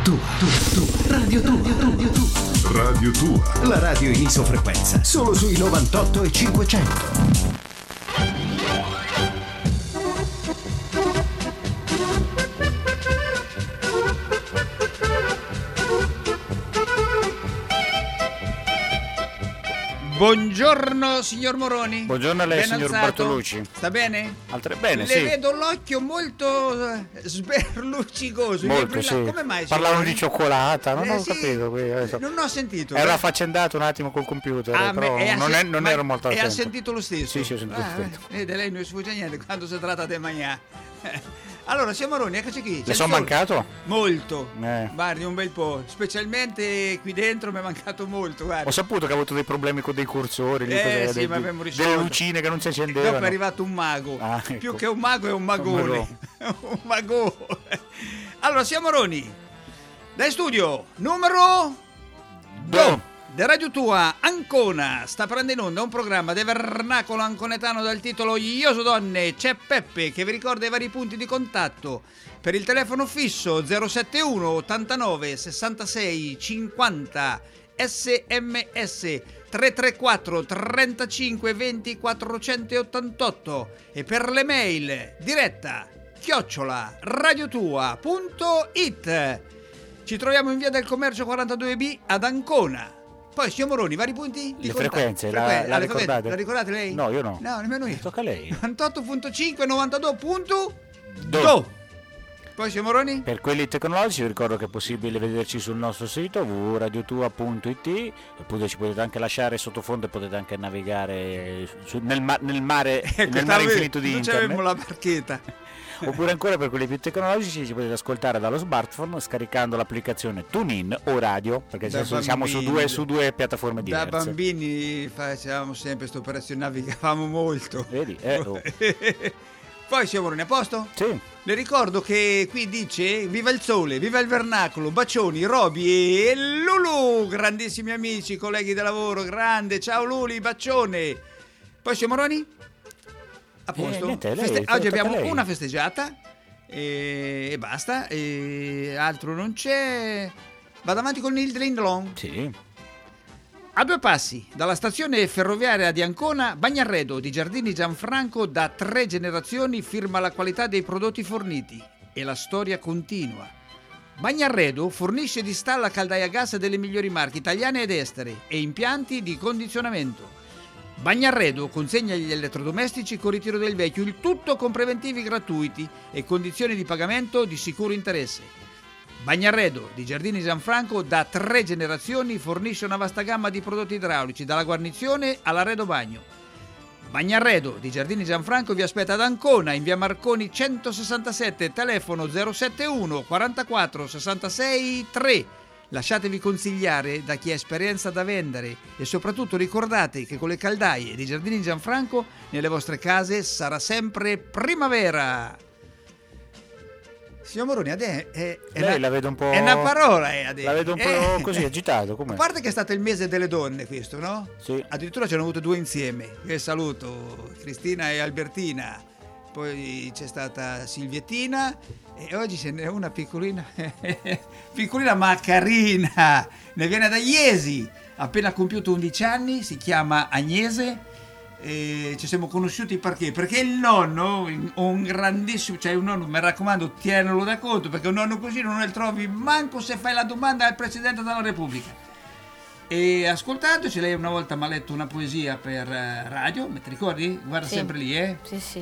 Radio Tua. Radio Tua. La radio in isofrequenza, solo sui 98 e 500. Buongiorno signor Moroni. Buongiorno a lei, Ben signor alzato. Bartolucci. Sta bene? Bene, Le sì. vedo l'occhio molto sberluccicoso. Molto, sì. Come mai? Parlavano signor di cioccolata, non ho Sì. capito. Non ho sentito. Ero affaccendato un attimo col computer, però non ero molto attento. E ha sentito lo stesso? Sì, ho sentito lo stesso. Vede, lei non sfugge niente quando si tratta di mangiare. Allora, signor Moroni, eccoci qui. Le sono mancato? Molto. Eh. Guardi, un bel po'. Specialmente qui dentro mi è mancato molto, guardi. Ho saputo che ha avuto dei problemi con dei cursori, lì, Sì, ma abbiamo risolto. delle lucine che non si accendevano. Dopo è arrivato un mago. Ah, ecco. Più che un mago è un magone. Un mago. Allora, siamo Moroni. Dai studio, numero 2. De Radio Tua, Ancona, sta prendendo in onda un programma del vernacolo anconetano dal titolo Ioso Donne, c'è Peppe che vi ricorda i vari punti di contatto per il telefono fisso 071 89 66 50, SMS 334 35 20 488 e per le mail diretta @radiotua.it. Ci troviamo in via del Commercio 42B ad Ancona. Poi signor Moroni, vari punti di Le contatto. frequenze, la ricordate? La ricordate lei? No, io no. No, nemmeno io. Tocca a lei. 98.5 92.2. Poi signor Moroni? Per quelli tecnologici vi ricordo che è possibile vederci sul nostro sito www.radiotua.it, oppure ci potete anche lasciare sottofondo e potete anche navigare nel mare infinito di non internet. c'avevamo la barchetta. Oppure ancora per quelli più tecnologici ci potete ascoltare dallo smartphone scaricando l'applicazione TuneIn o Radio, perché siamo su due piattaforme diverse. Da bambini facevamo sempre questa operazione, navigavamo molto. Vedi? Poi siamo Moroni, a posto? Sì. Le ricordo che qui dice viva il sole, viva il vernacolo, bacioni, Roby e Lulu, grandissimi amici, colleghi di lavoro, grande, ciao Luli, bacione. Poi siamo Moroni? A posto? Niente, Oggi abbiamo una festeggiata e basta, e altro non c'è. Vado avanti con il Drindlong. Sì. A 2 passi dalla stazione ferroviaria di Ancona, Bagnarredo di Giardini Gianfranco da 3 generazioni firma la qualità dei prodotti forniti e la storia continua. Bagnarredo fornisce di stalla caldaia a gas delle migliori marche italiane ed estere e impianti di condizionamento. Bagnarredo consegna gli elettrodomestici con ritiro del vecchio, il tutto con preventivi gratuiti e condizioni di pagamento di sicuro interesse. Bagnarredo di Giardini Gianfranco da 3 generazioni fornisce una vasta gamma di prodotti idraulici, dalla guarnizione all'arredo bagno. Bagnarredo di Giardini Gianfranco vi aspetta ad Ancona in via Marconi 167, telefono 071 44 66 3. Lasciatevi consigliare da chi ha esperienza da vendere e soprattutto ricordate che con le caldaie di Giardini Gianfranco nelle vostre case sarà sempre primavera. Signor Moroni, Lei la vedo un po'. È una parola, La vedo un po' così agitato. Com'è? A parte che è stato il mese delle donne, questo, no? Sì. Addirittura ce ne hanno avuto 2 insieme. Io saluto Cristina e Albertina. Poi c'è stata Silviettina e oggi ce n'è una piccolina, piccolina ma carina, ne viene da Iesi, appena compiuto 11 anni, si chiama Agnese e ci siamo conosciuti perché il nonno, un grandissimo, cioè un nonno, mi raccomando, tienilo da conto, perché un nonno così non ne trovi manco se fai la domanda al Presidente della Repubblica. E ascoltandoci, lei una volta mi ha letto una poesia per radio, ti ricordi? Guarda sì. Sempre lì, Sì, sì.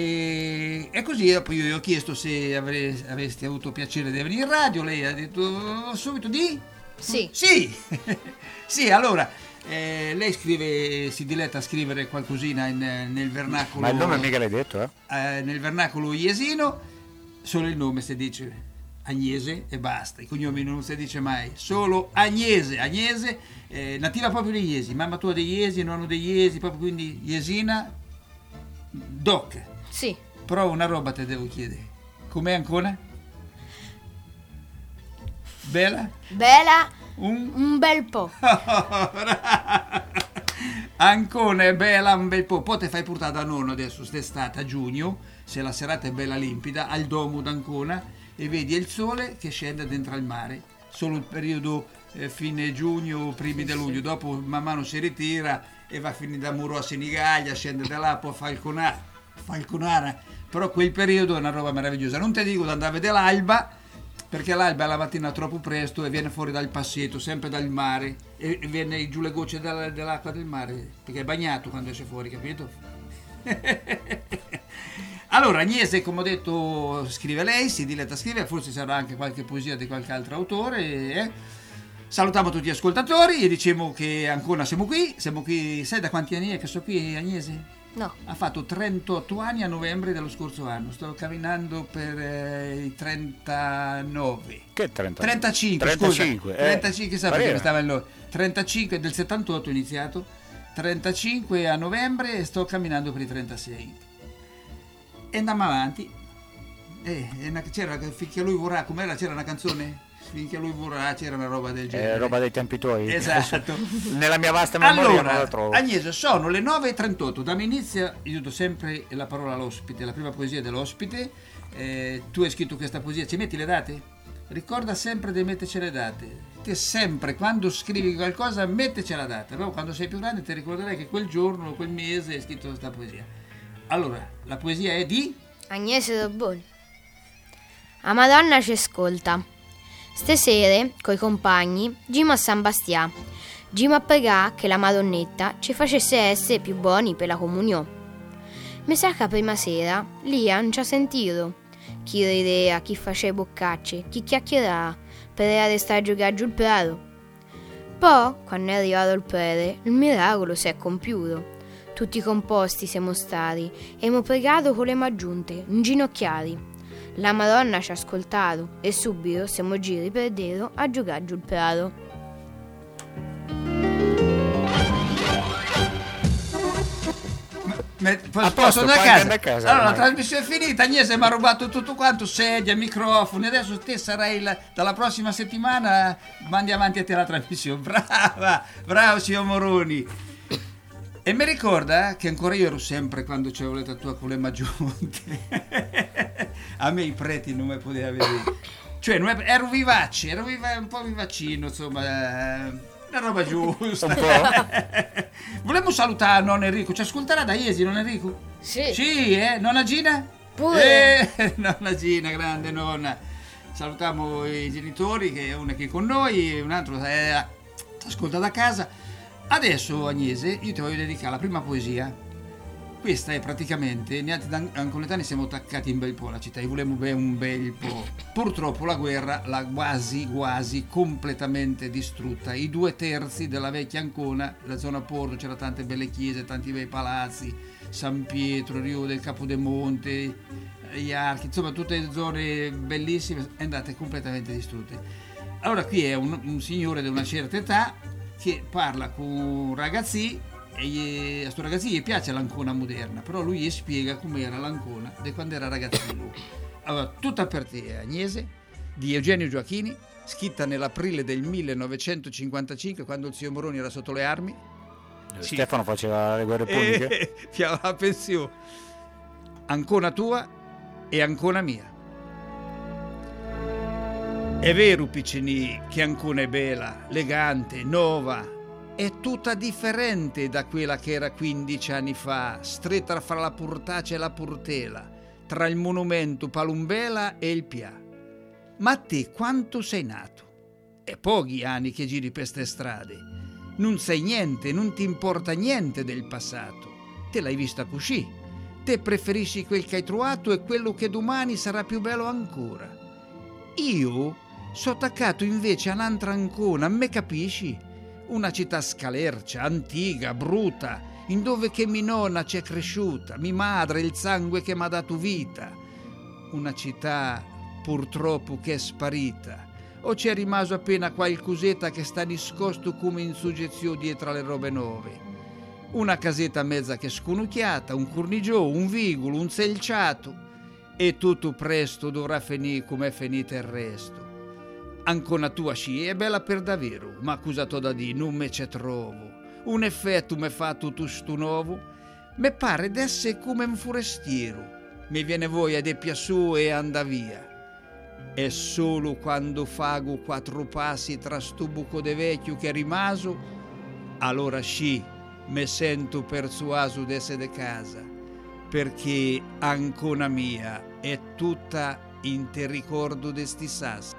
E così dopo io gli ho chiesto se avresti avuto piacere di venire in radio, lei ha detto subito di? Sì. Sì, sì, allora lei scrive, si diletta a scrivere qualcosina nel vernacolo. Ma il nome mica l'hai detto, eh? Nel vernacolo iesino, solo il nome si dice Agnese e basta, i cognomi non si dice mai, solo Agnese, nativa proprio di Iesi, mamma tua degli Iesi, nonno degli Iesi, proprio quindi Iesina, Doc. Sì. Però una roba te devo chiedere. Com'è ancora? Bella? Bella un bel po'. Ancona è bella un bel po'. Poi te fai portare da nonno adesso st'estate a giugno, se la serata è bella limpida, al domo d'Ancona e vedi il sole che scende dentro al mare. solo il periodo fine giugno, primi di luglio, dopo man mano si ritira e va a finire da Muro a Senigallia, scende da là, poi Falconara, però quel periodo è una roba meravigliosa. Non ti dico di andare a vedere l'alba, perché l'alba è la mattina troppo presto e viene fuori dal passetto, sempre dal mare, e viene giù le gocce dell'acqua del mare, perché è bagnato quando esce fuori, capito? Allora, Agnese, come ho detto, scrive lei, si diletta a scrivere, forse sarà anche qualche poesia di qualche altro autore. Salutiamo tutti gli ascoltatori e diciamo che ancora siamo qui, sai da quanti anni è che sono qui, Agnese? No. Ha fatto 38 anni a novembre dello scorso anno, sto camminando per i 39. Che 30? 35, 35, scusa. 35, sa perché pareva. stava in loro. 35 del 78 ho iniziato, 35 a novembre e sto camminando per i 36. E andiamo avanti. C'era finché lui vorrà, com'era? C'era una canzone? Finché lui vorrà, c'era una roba del genere. Roba dei tempi tuoi. Esatto. Nella mia vasta memoria non la Allora, trovo. Agnese, sono le 9:38. Da me inizia, io do sempre la parola all'ospite, la prima poesia dell'ospite. Tu hai scritto questa poesia, ci metti le date? Ricorda sempre di metterci le date. Te sempre, quando scrivi qualcosa, metteci la data. Però quando sei più grande ti ricorderai che quel giorno, quel mese hai scritto questa poesia. Allora, la poesia è di... Agnese Dobboni. A Madonna ci ascolta. Stasere, coi compagni, gimo a San Bastià. Gimo a pregà che la Madonnetta ci facesse essere più buoni per la comunione. Mi sa che prima sera, lì non ci ha sentito. Chi rideva, chi faceva boccacce, chi chiacchierava, per restare a giocare giù il prato. Poi, quando è arrivato il prete, il miracolo si è compiuto. Tutti composti siamo stati e abbiamo pregato con le maggiunte, inginocchiati. La Madonna ci ha ascoltato e subito siamo giri per dentro a giocare giù il prato. Posso andare a casa? Allora, la ormai. trasmissione è finita. Agnese mi ha rubato tutto quanto, sedia, microfoni. Adesso te sarai dalla prossima settimana, mandi avanti a te la trasmissione. Bravo signor Moroni. E mi ricorda che ancora io ero sempre, quando c'avevo le tatuature con le maggiunte, a me i preti non mi poteva vedere. Cioè, ero vivace, un po' vivacino, insomma, una roba giusta. Un po'. Volevo salutare nonno Enrico, ci ascolterà da Iesi, nonno Enrico? Sì. Sì, nonna Gina? Pure. Nonna Gina, grande nonna. Salutiamo i genitori, che è uno che è con noi, un altro ti ascolta da casa. Adesso, Agnese, io ti voglio dedicare la prima poesia. Questa è praticamente, noi ancoletani siamo attaccati un bel po' alla città e volevamo bere un bel po'. Purtroppo la guerra l'ha quasi completamente distrutta. I 2/3 della vecchia Ancona, la zona Porto, c'era tante belle chiese, tanti bei palazzi, San Pietro, Rio del Capodemonte, gli archi, insomma tutte le zone bellissime andate completamente distrutte. Allora qui è un signore di una certa età che parla con un ragazzi e a sto ragazzi gli piace l'Ancona moderna, però lui gli spiega com'era l'Ancona di quando era ragazzino. Allora, tutta per te, Agnese, di Eugenio Gioacchini, scritta nell'aprile del 1955, quando il signor Moroni era sotto le armi. Stefano faceva le guerre puniche. Fiava la pensione. Ancona tua e Ancona mia. È vero, piccini, che Ancona è bella, elegante, nuova, è tutta differente da quella che era 15 anni fa, stretta fra la Purtace e la Purtela, tra il monumento Palumbela e il Pia. Ma a te quanto sei nato? È pochi anni che giri per ste strade. Non sai niente, non ti importa niente del passato. Te l'hai vista così. Te preferisci quel che hai trovato e quello che domani sarà più bello ancora. Io sono attaccato invece a un'altra Ancona, me capisci? Una città scalercia, antica, brutta, in dove che mia nonna c'è cresciuta, mia madre il sangue che m'ha dato vita. Una città purtroppo che è sparita, o c'è rimasto appena qualcosetta che sta nascosto come in suggezione dietro alle robe nuove. Una casetta mezza che è sconucchiata, un cornigiò, un vigolo, un selciato, e tutto presto dovrà finire come è finito il resto. Ancona tua sci è bella per davvero, ma accusato da di non me ce trovo. Un effetto me fa tutto sto nuovo, me pare d'essere come un forestiero. Mi viene voglia di piassù e anda via. è solo quando fago 4 passi tra sto buco de vecchio che è rimaso, allora sì, me sento persuaso d'essere de casa, perché Ancona mia è tutta in te ricordo de sti sassi.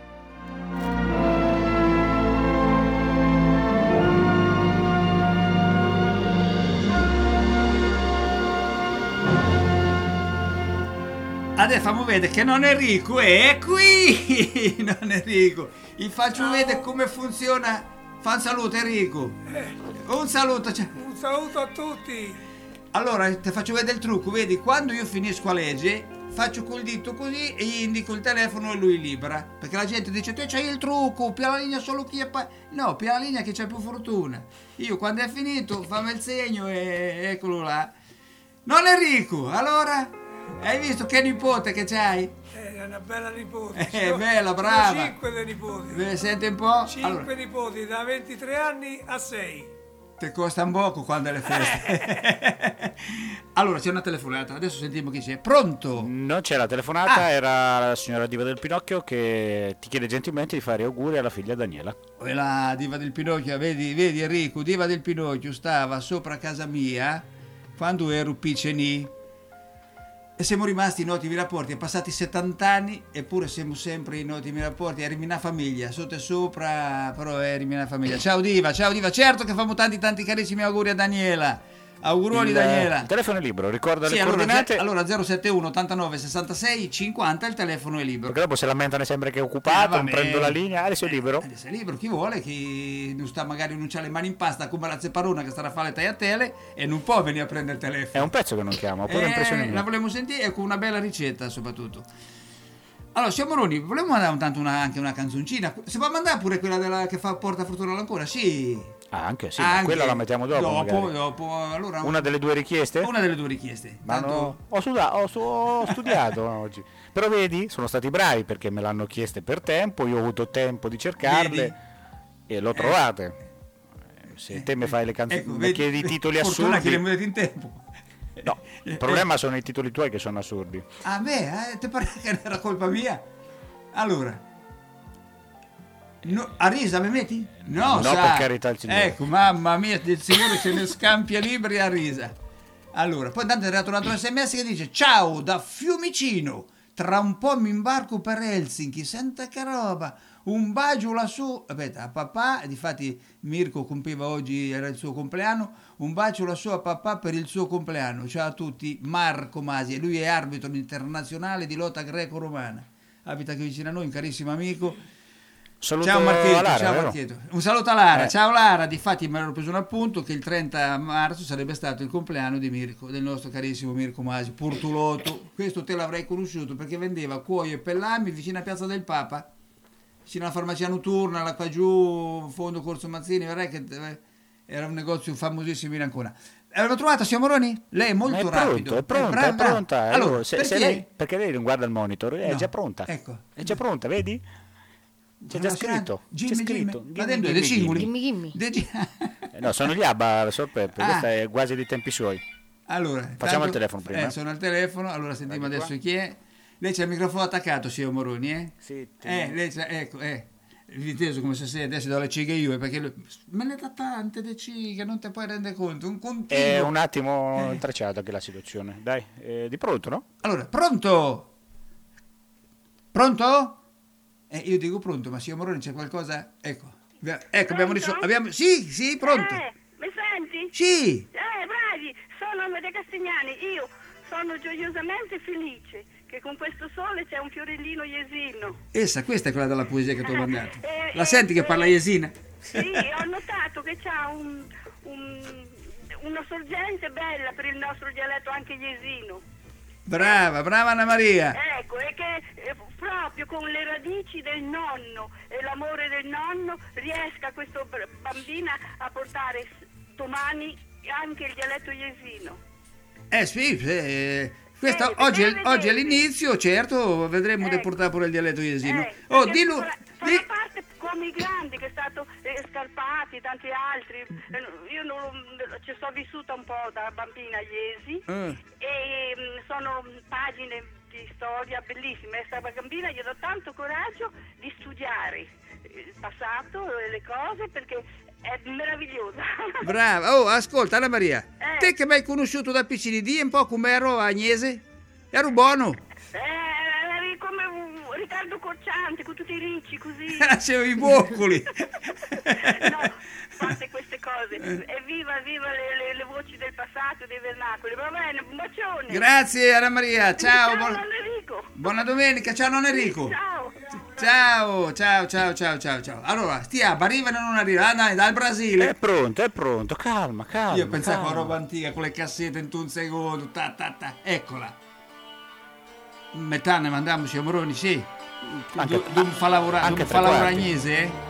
Adesso fammi vedere che non è Enrico, è qui! Non è Enrico. Vi faccio vedere come funziona. Fa un saluto Enrico. Un saluto. Un saluto a tutti. Allora, ti faccio vedere il trucco. Vedi, quando io finisco a leggere, faccio col dito così e gli indico il telefono e lui libera. Perché la gente dice, te c'hai il trucco, pia la linea solo chi è... No, pia la linea che c'è più fortuna. Io quando è finito, fammi il segno e eccolo là. Non Enrico, allora... Hai visto che nipote che c'hai? È una bella nipote. Bella, brava. 5 dei nipoti. Senti un po'? 5 allora, nipoti da 23 anni a 6. Ti costa un poco quando è le feste. Allora, c'è una telefonata. Adesso sentiamo chi c'è. Pronto? Non c'è la telefonata, era la signora Diva del Pinocchio che ti chiede gentilmente di fare auguri alla figlia Daniela. E la Diva del Pinocchio, vedi Enrico, Diva del Pinocchio stava sopra casa mia quando ero piccenì. E siamo rimasti in ottimi rapporti, è passati 70 anni eppure siamo sempre in ottimi rapporti, eri una famiglia, sotto e sopra, però eri una famiglia. Ciao Diva, certo che famo tanti carissimi auguri a Daniela. Auguroni Daniela. Il telefono è libero, ricorda le allora, coordinate. Allora 071 89 66 50, il telefono è libero. Perché dopo se lamentano sempre che è occupato, non prendo la linea, adesso è libero. Adesso è libero, chi vuole, chi non sta magari non c'ha le mani in pasta come la Zepparona che starà a fare le tagliatelle e non può venire a prendere il telefono. È un pezzo che non chiama, oppure impressione mia. La volevo sentire e con una bella ricetta soprattutto. Allora, siamo Moroni, volevo mandare anche una canzoncina. Si può mandare pure quella che fa Porta Fortuna all'ancora? Sì. Anche sì, ma quella la mettiamo dopo. Allora, una delle due richieste? Una delle due richieste. Ma tanto... ho studiato oggi. Però vedi, sono stati bravi perché me l'hanno chieste per tempo, io ho avuto tempo di cercarle e l'ho trovate. Se te mi fai le canzoni, mi chiedi i titoli assurdi. Che le metti in tempo. No, il problema sono i titoli tuoi che sono assurdi. Ah beh, ti pare che era colpa mia? Allora, no, a risa mi metti? No, per carità del Signore. Ecco, mamma mia, il Signore ce ne scampia libri a risa. Allora, poi intanto è arrivato un altro SMS che dice: ciao da Fiumicino, tra un po' mi imbarco per Helsinki, senta che roba, un bacio lassù, aspetta, a papà, e difatti Mirko compiva oggi, era il suo compleanno, un bacio lassù a papà per il suo compleanno. Ciao a tutti, Marco Masi, lui è arbitro internazionale di lotta greco-romana, abita qui vicino a noi, un carissimo amico. Saluto ciao Marchetto, Lara, ciao vero? Marchetto. Un saluto a Lara, ciao Lara, difatti me l'ero preso un appunto che il 30 marzo sarebbe stato il compleanno di Mirko, del nostro carissimo Mirko Masi, Portulotto. Questo te l'avrei conosciuto perché vendeva cuoio e pellami vicino a Piazza del Papa, vicino alla farmacia notturna, là qua giù, fondo Corso Mazzini, vedrai che era un negozio famosissimo in Ancona. L'abbiamo trovata, signor Moroni? Lei è molto rapido. È pronta. Allora, perché lei non guarda il monitor, è già pronta. Ecco. È già pronta, vedi? C'è già scritto. Gimme. No, sono gli ABBA, Peppe, questa è quasi dei tempi suoi. Allora, facciamo il telefono prima. Sono al telefono, allora sentiamo adesso chi è. Lei c'ha il microfono attaccato, signor Moroni, eh? Sì. Lei c'ha, ecco, inteso come se adesso do le cighe io, perché me ne dà tante le cighe, non te puoi rendere conto, un continuo. È un attimo intrecciata che la situazione. Dai, di pronto, no? Allora, pronto? Pronto? Io dico pronto, ma signor Moroni c'è qualcosa? Ecco, abbiamo risolto. Sì, pronto. Mi senti? Sì. Bravi, sono Amedea Castignani, io sono gioiosamente felice che con questo sole c'è un fiorellino iesino. Questa è quella della poesia che ti ho mandato. La senti che parla iesina? Sì, ho notato che c'ha una sorgente bella per il nostro dialetto anche iesino. Brava Anna Maria. Ecco, e che proprio con le radici del nonno e l'amore del nonno riesca questa bambina a portare domani anche il dialetto iesino. Sì, questo oggi è l'inizio, certo, vedremo di portare pure il dialetto iesino. Dillo. Fa parte come i grandi, che è stato Scarpati, tanti altri. Io ci sono vissuta un po' da bambina a Iesi e sono pagine di storia, bellissima. Questa bambina gli do tanto coraggio di studiare il passato e le cose, perché è meravigliosa. Brava. Oh, ascolta Anna Maria, te che mi hai conosciuto da piccini, di un po' com'ero a Agnese? Ero buono. Eri come un Riccardo Cocciante, con tutti i ricci così. C'avevo i boccoli. No, fate queste cose. Evviva le voci del passato, dei vernacoli. Va bene, un bacione. Grazie Anna Maria, ciao. Ciao, nonno Enrico. Buona domenica, ciao nonno Enrico. Ciao. Ciao. Allora, stiamo, arrivano o non arriva? Ah, dai, dal Brasile. È pronto, calma. Io pensavo a roba antica con le cassette in un secondo. Eccola. Metà ne mandiamoci a Moroni, sì. Non fa lavorare Agnese, eh?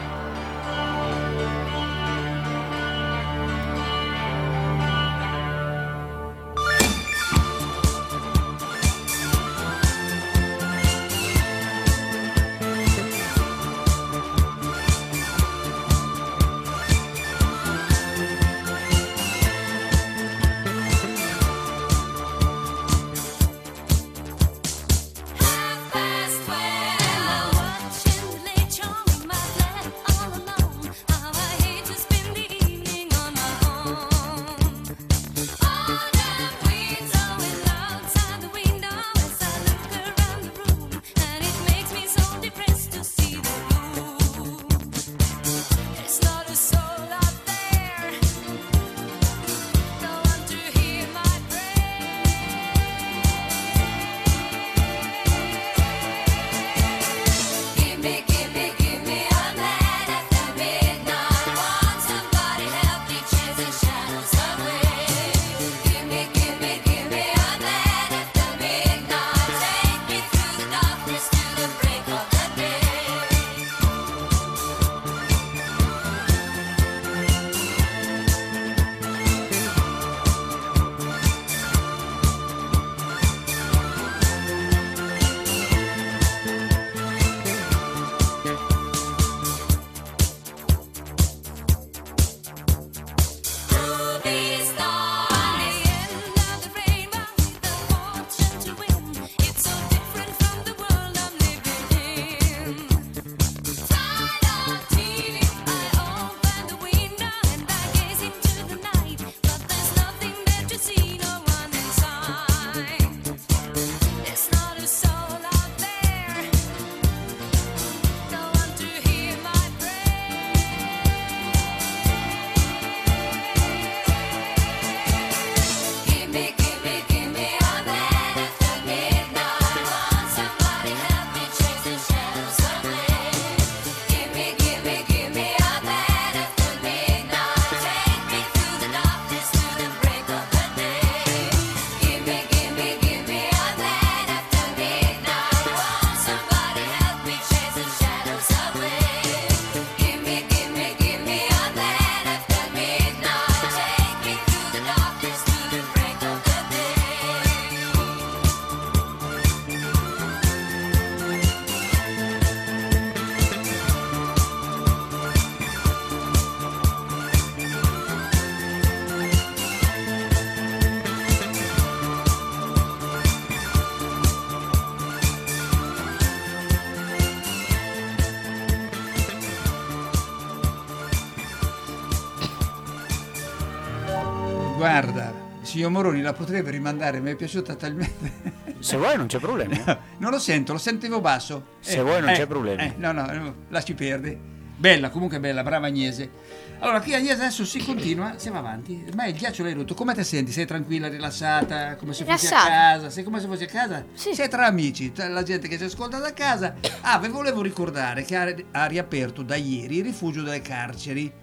Guarda, signor Moroni, la potrebbe rimandare, mi è piaciuta talmente. Se vuoi non c'è problema. No, non lo sentivo basso. Se vuoi non c'è problema. No, lasci perdere. Bella, comunque bella, brava Agnese. Allora, qui Agnese adesso si continua, siamo avanti. Ma il ghiaccio l'hai rotto, come ti senti? Sei tranquilla, rilassata, come se fossi a casa? Sei come se fossi a casa? Sì. Sei tra amici, tra la gente che ci ascolta da casa. Vi volevo ricordare che ha riaperto da ieri il rifugio delle carceri.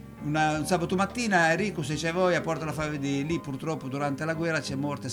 Un sabato mattina Enrico, se c'è voglia, portala a far vedere. Lì purtroppo durante la guerra c'è morte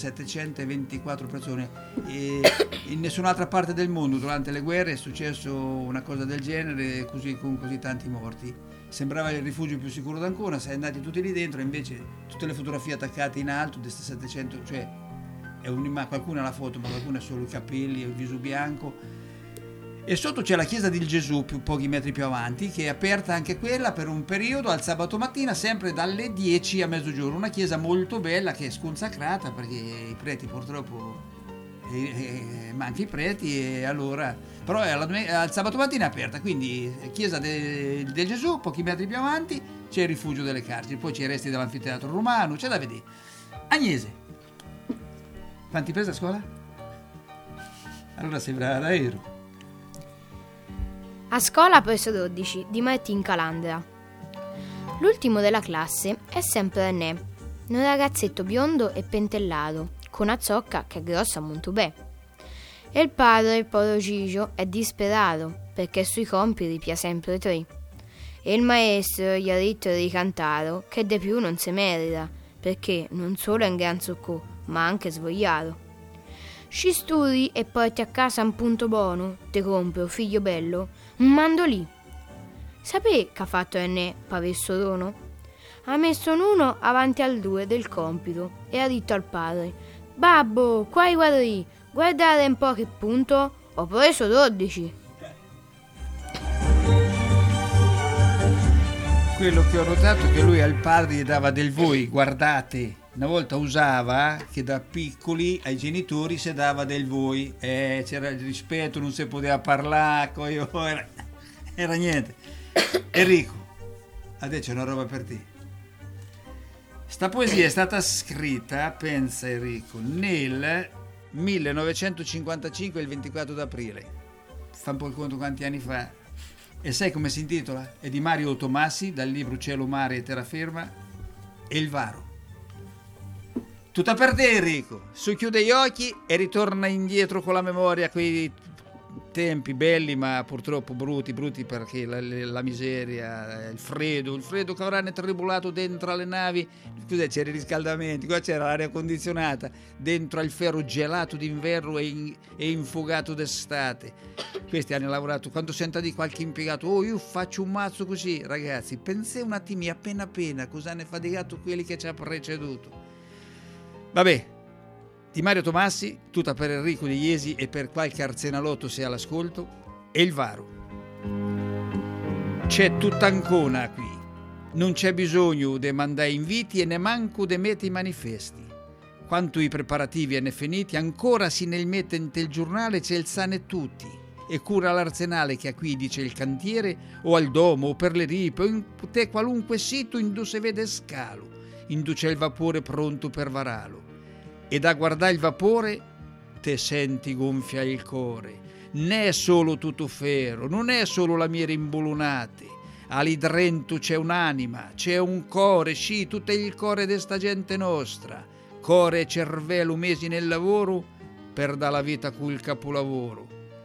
724 persone e in nessun'altra parte del mondo durante le guerre è successo una cosa del genere, così, con così tanti morti. Sembrava il rifugio più sicuro d'Ancona, sei andati tutti lì dentro, invece tutte le fotografie attaccate in alto di queste 700, cioè è qualcuna ha la foto, ma qualcuna è solo i capelli e il viso bianco. E sotto c'è la chiesa di Gesù, pochi metri più avanti, che è aperta anche quella per un periodo al sabato mattina, sempre dalle 10 a mezzogiorno. Una chiesa molto bella che è sconsacrata perché i preti purtroppo manca i preti e allora però al sabato mattina è aperta, quindi chiesa del Gesù, pochi metri più avanti c'è il rifugio delle carceri, poi c'è i resti dell'anfiteatro romano, c'è da vedere. Agnese, quanti presi a scuola? Allora sei brava davvero. A scuola ho preso 12, di Martin in calandra. L'ultimo della classe è sempre René, un ragazzetto biondo e pentellato, con una zocca che è grossa molto bene. E il padre, il povero Gigio, è disperato perché sui compiti pia sempre 3. E il maestro gli ha detto di cantare che de più non se merita, perché non solo è un gran zoccò, ma anche svogliato. Ci studi e porti a casa un punto buono, te compro, figlio bello, un mandolì. Sapè che ha fatto René, pavessodono? Ha messo un 1 avanti al 2 del compito e ha detto al padre: «Babbo, qua i quadri, guardate un po' che punto, ho preso 12». Quello che ho notato è che lui al padre gli dava del voi, guardate. Una volta usava che da piccoli ai genitori si dava del voi, c'era il rispetto, non si poteva parlare, era niente. Enrico, adesso c'è una roba per te. Sta poesia è stata scritta, pensa Enrico, nel 1955, il 24 d'aprile. Fa un po' il conto quanti anni fa. E sai come si intitola? È di Mario Tomassi, dal libro Cielo, mare e terraferma, e il Varo. Tutta per te Enrico, su chiude gli occhi e ritorna indietro con la memoria a quei tempi belli ma purtroppo brutti perché la miseria, il freddo che avranno tribolato dentro alle navi. Scusa, c'era i riscaldamenti, qua c'era l'aria condizionata, dentro al ferro gelato d'inverno e infugato d'estate. Questi hanno lavorato, quando senta di qualche impiegato, io faccio un mazzo così, ragazzi, pensate un attimo appena cosa hanno faticato quelli che ci ha preceduto. Vabbè, di Mario Tomassi, tutta per Enrico di Iesi e per qualche arsenalotto se all'ascolto, e il Varo. C'è tutta Ancona qui, non c'è bisogno de mandare inviti e ne manco de mette i manifesti. Quanto i preparativi hanno finiti, ancora si ne mette in tel giornale c'è il sane tutti, e cura l'arsenale che a qui dice il cantiere, o al domo, o per le ripe, o in te qualunque sito in dove se vede scalo, in dove c'è il vapore pronto per varalo. E da guardare il vapore te senti gonfia il core. Ne è solo tutto ferro, non è solo la miele imbulunate. All'idrento c'è un'anima, c'è un core, sì, tutto il core de sta gente nostra. Core e cervello mesi nel lavoro per dare la vita col capolavoro.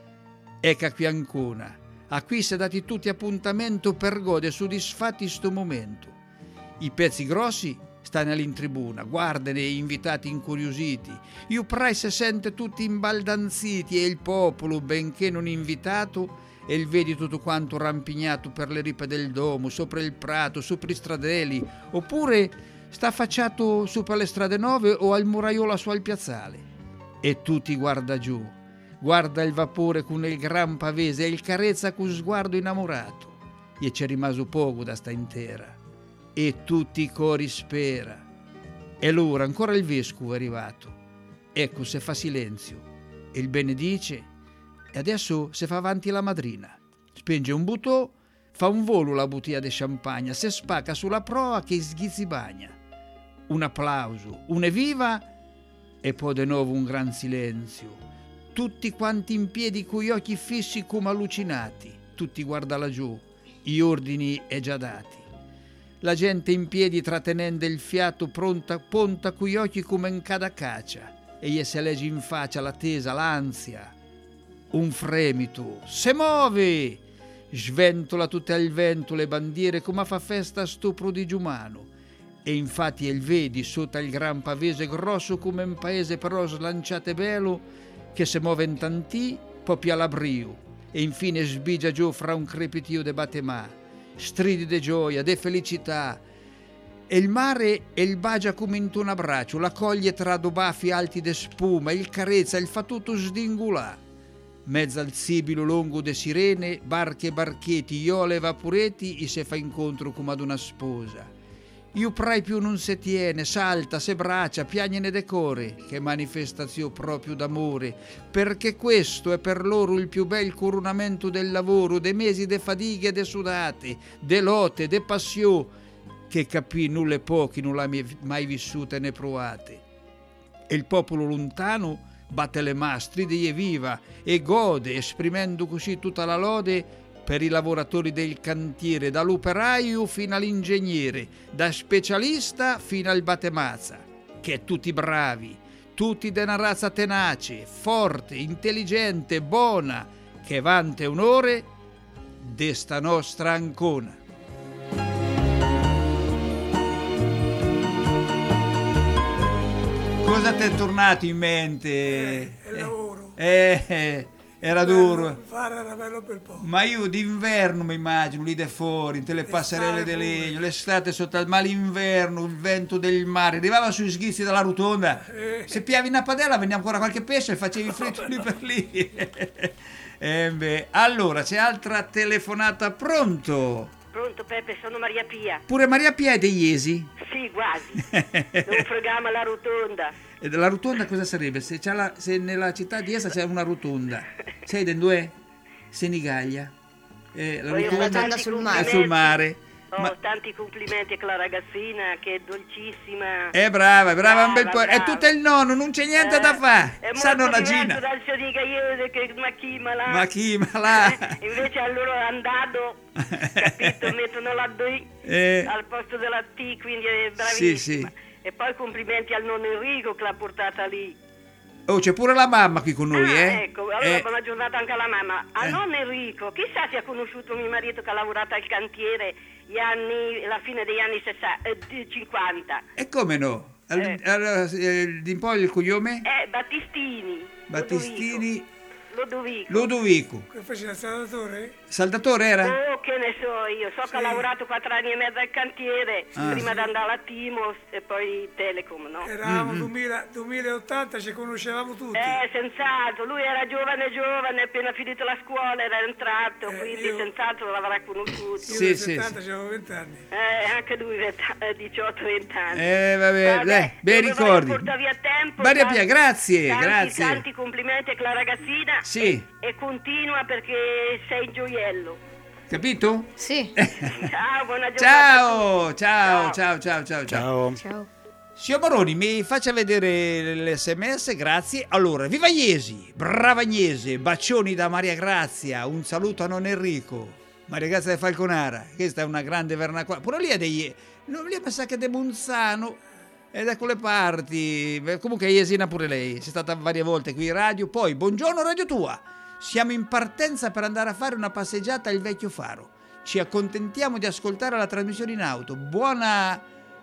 Ecco qui Ancona, a qui si è dati tutti appuntamento per godere soddisfatti sto momento. I pezzi grossi stanno in tribuna, guardano gli invitati incuriositi. Io prai se sente tutti imbaldanziti e il popolo, benché non invitato, e il vedi tutto quanto rampignato per le ripe del domo, sopra il prato, sopra i stradeli, oppure sta affacciato sopra le strade nuove o al muraiolo su al piazzale. E tutti guarda giù, guarda il vapore con il gran pavese e il carezza con sguardo innamorato. E c'è rimasto poco da sta intera. E tutti i cori spera. E l'ora ancora il vescovo è arrivato. Ecco se fa silenzio e il benedice e adesso se fa avanti la madrina. Spenge un butò, fa un volo la bottiglia di champagne, se spacca sulla proa che sghizzi bagna. Un applauso, un evviva e poi di nuovo un gran silenzio. Tutti quanti in piedi coi occhi fissi come allucinati. Tutti guarda laggiù, gli ordini è già dati. La gente in piedi trattenendo il fiato ponta coi occhi come in cada caccia e gli se legge in faccia l'attesa, l'ansia. Un fremito, se muove! Sventola tutte al vento le bandiere come fa festa a sto prodigio umano. E infatti il vedi sotto il gran pavese grosso come un paese però slanciate bello che se muove in tanti, poi alla brio e infine sbigia giù fra un crepitio de battemà. Stridi de gioia, de felicità, e il mare e il bagia come in un abbraccio, la coglie tra due baffi alti de spuma, il carezza, il fa tutto sdingulà. Mezzo al sibilo lungo de sirene, barche e barchetti, iole e vaporetti, e se fa incontro come ad una sposa. io prai più non se tiene, salta, se braccia, piagne ne decore, che manifestazione proprio d'amore, perché questo è per loro il più bel coronamento del lavoro, de mesi de fadighe e de sudate, de lotte, de passio, che capì nulle pochi non l'ha mai vissute né provate. E il popolo lontano batte le mani, stride e viva e gode, esprimendo così tutta la lode per i lavoratori del cantiere, dall'operaio fino all'ingegnere, da specialista fino al batemazza, che è tutti bravi, tutti di una razza tenace, forte, intelligente, buona, che vante onore d'esta nostra Ancona. Cosa ti è tornato in mente? Il lavoro. Era duro. Fare era bello per poco. Ma io d'inverno mi immagino, lì da fuori, in le passerelle di legno, l'estate sotto il mare, l'inverno, il vento del mare, arrivava sui schizzi della rotonda, se piavi una padella veniva ancora qualche pesce e facevi fritto lì per lì. Allora, c'è altra telefonata, pronto? Pronto Peppe, sono Maria Pia. Pure Maria Pia è degli Iesi? Sì, quasi. Non fregama la rotonda. E la rotonda cosa sarebbe? Se nella città di essa c'è una rotonda, sei den due? Senigallia. La rotonda sul mare. Sul mare. Tanti complimenti a la ragazzina che è dolcissima. È brava, un bel po'. Brava. È tutto il nonno, non c'è niente da fare. Sa nonna Gina. Dal Senigalliese che ma chi là? Invece a loro è andato, capito, mettono la D al posto della T, quindi è bravissima. Sì. E poi complimenti al nonno Enrico che l'ha portata lì. Oh, c'è pure la mamma qui con noi, Ecco, allora buona giornata anche alla mamma. A nonno Enrico, chissà se ha conosciuto mio marito che ha lavorato al cantiere la fine degli anni 50. E come no? Di poi il cognome? Battistini. Ludovico. Che faceva il saldatore? Saldatore era? Oh, che ne so io. So che ha lavorato 4 anni e mezzo al cantiere, prima di andare alla Timos e poi Telecom, no? Eravamo 2080, ci conoscevamo tutti. Senz'altro. Lui era giovane, appena finito la scuola era entrato, quindi senz'altro l'avrà conosciuto. Io nel 70 avevo 20 anni. Anche lui 18-20 anni. Vabbè, bei ricordi. Porta via tempo. Maria Pia, grazie. Tanti complimenti a la ragazzina. Sì. E continua perché sei gioiello. Capito? Sì. Ciao, buona giornata. Ciao. Signor Maroni, mi faccia vedere l'SMS, grazie. Allora, viva Iesi, brava Agnese, bacioni da Maria Grazia, un saluto a non Enrico. Maria Grazia di Falconara, questa è una grande vernacolare. Pure lì è lì mi sa che è di Monzano. E da quelle parti, comunque Iesina pure lei, c'è stata varie volte qui in radio. Poi, buongiorno Radio Tua, siamo in partenza per andare a fare una passeggiata al vecchio faro. Ci accontentiamo di ascoltare la trasmissione in auto. Buona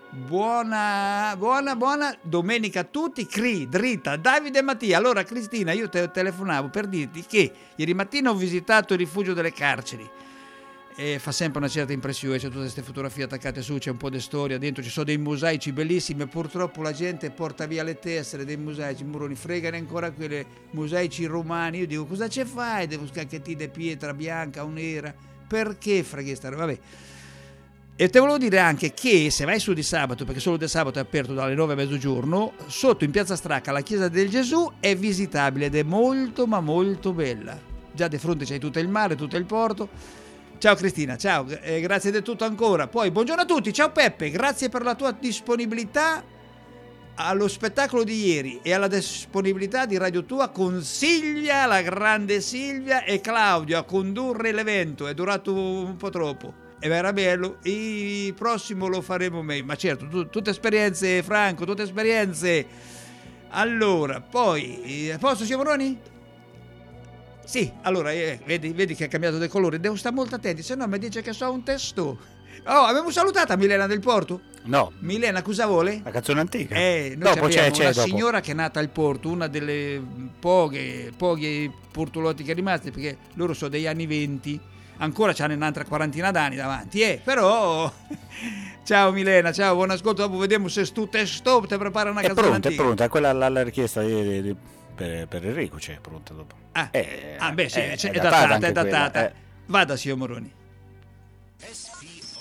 domenica a tutti. Dritta, Davide e Mattia. Allora Cristina, io te telefonavo per dirti che ieri mattina ho visitato il rifugio delle carceri. E fa sempre una certa impressione, c'è tutte queste fotografie attaccate su, c'è un po' di storia dentro, ci sono dei mosaici bellissimi e purtroppo la gente porta via le tessere dei mosaici, Muroni, fregano ancora quelle mosaici romani. Io dico, cosa ce fai? Devo scacchetti di pietra bianca o nera, perché freghi sta roba? Vabbè. E te volevo dire anche che se vai su di sabato, perché solo di sabato è aperto dalle 9 a mezzogiorno, sotto in Piazza Stracca la chiesa del Gesù è visitabile ed è molto ma molto bella. Già di fronte c'hai tutto il mare, tutto il porto. Ciao Cristina, ciao, grazie del tutto ancora. Poi buongiorno a tutti, ciao Peppe, grazie per la tua disponibilità allo spettacolo di ieri e alla disponibilità di Radio Tua con Silvia, la grande Silvia e Claudio a condurre l'evento. È durato un po' troppo, era bello, il prossimo lo faremo meglio, ma certo, tutte esperienze Franco, tutte esperienze. Allora, poi, a posto signor Moroni? Sì, allora, vedi che ha cambiato del colore, devo stare molto attenti, se no mi dice che so un testo. Oh, abbiamo salutato Milena del Porto? No. Milena cosa vuole? La canzone antica. Noi dopo c'è una dopo. Signora che è nata al Porto, una delle pochi portolotti che è rimasti, perché loro sono degli anni 20, ancora c'hanno un'altra quarantina d'anni davanti, però... Ciao Milena, ciao, buon ascolto, dopo vediamo se stu testo ti prepara una canzone antica. È pronta, quella la richiesta per Enrico c'è pronta dopo. Beh sì, è datata. datata. Vada signor Moroni.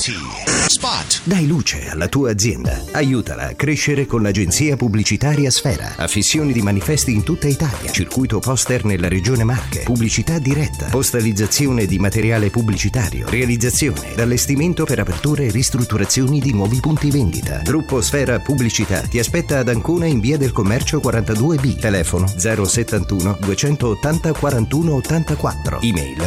Pubblicity Spot. Dai luce alla tua azienda. Aiutala a crescere con l'agenzia pubblicitaria Sfera. Affissioni di manifesti in tutta Italia. Circuito poster nella regione Marche. Pubblicità diretta. Postalizzazione di materiale pubblicitario. Realizzazione, allestimento per aperture e ristrutturazioni di nuovi punti vendita. Gruppo Sfera Pubblicità ti aspetta ad Ancona in via del Commercio 42B. Telefono 071 280 41 84. Email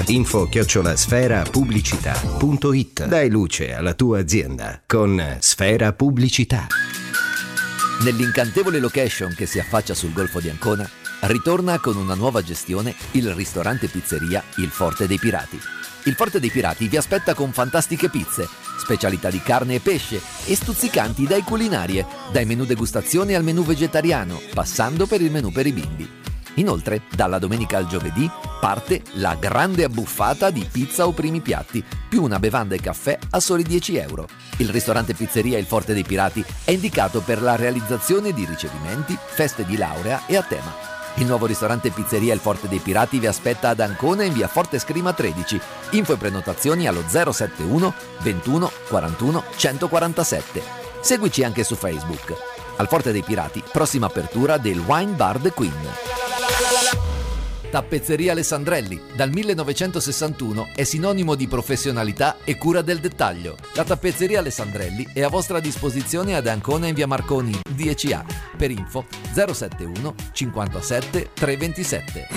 info@sferapubblicità.it. Dai luce alla tua azienda con Sfera Pubblicità. Nell'incantevole location che si affaccia sul Golfo di Ancona, ritorna con una nuova gestione il ristorante pizzeria Il Forte dei Pirati. Il Forte dei Pirati vi aspetta con fantastiche pizze, specialità di carne e pesce e stuzzicanti idee culinarie, dai menù degustazione al menù vegetariano, passando per il menù per i bimbi. Inoltre, dalla domenica al giovedì parte la grande abbuffata di pizza o primi piatti, più una bevanda e caffè a soli 10 euro. Il ristorante pizzeria Il Forte dei Pirati è indicato per la realizzazione di ricevimenti, feste di laurea e a tema. Il nuovo ristorante pizzeria Il Forte dei Pirati vi aspetta ad Ancona in via Forte Scrima 13. Info e prenotazioni allo 071 21 41 147. Seguici anche su Facebook. Al Forte dei Pirati, prossima apertura del Wine Bar The Queen. Tappezzeria Alessandrelli, dal 1961 è sinonimo di professionalità e cura del dettaglio. La Tappezzeria Alessandrelli è a vostra disposizione ad Ancona in via Marconi 10A. Per info 071 57 327.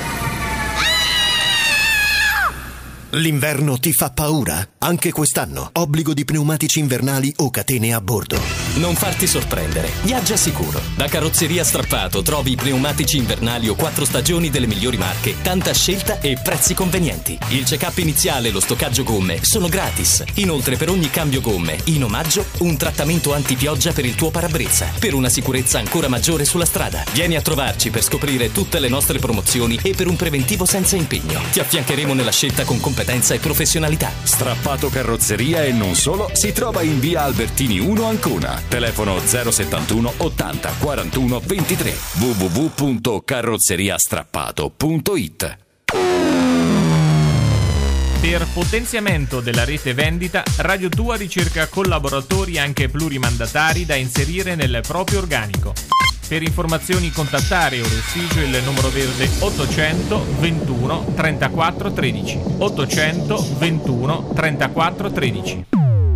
L'inverno ti fa paura? Anche quest'anno. Obbligo di pneumatici invernali o catene a bordo. Non farti sorprendere. Viaggia sicuro. Da Carrozzeria Strappato trovi i pneumatici invernali o 4 stagioni delle migliori marche, tanta scelta e prezzi convenienti. Il check-up iniziale e lo stoccaggio gomme sono gratis. Inoltre, per ogni cambio gomme, in omaggio, un trattamento antipioggia per il tuo parabrezza, per una sicurezza ancora maggiore sulla strada. Vieni a trovarci per scoprire tutte le nostre promozioni e per un preventivo senza impegno. Ti affiancheremo nella scelta con competenza e professionalità. Strappato Carrozzeria e non solo si trova in via Albertini 1 Ancona. Telefono 071 80 41 23. www.carrozzeriastrappato.it. Per potenziamento della rete vendita, Radio Tua ricerca collaboratori anche plurimandatari da inserire nel proprio organico. Per informazioni contattare Orostigio il numero verde 800 21 34 13. 800 21 34 13.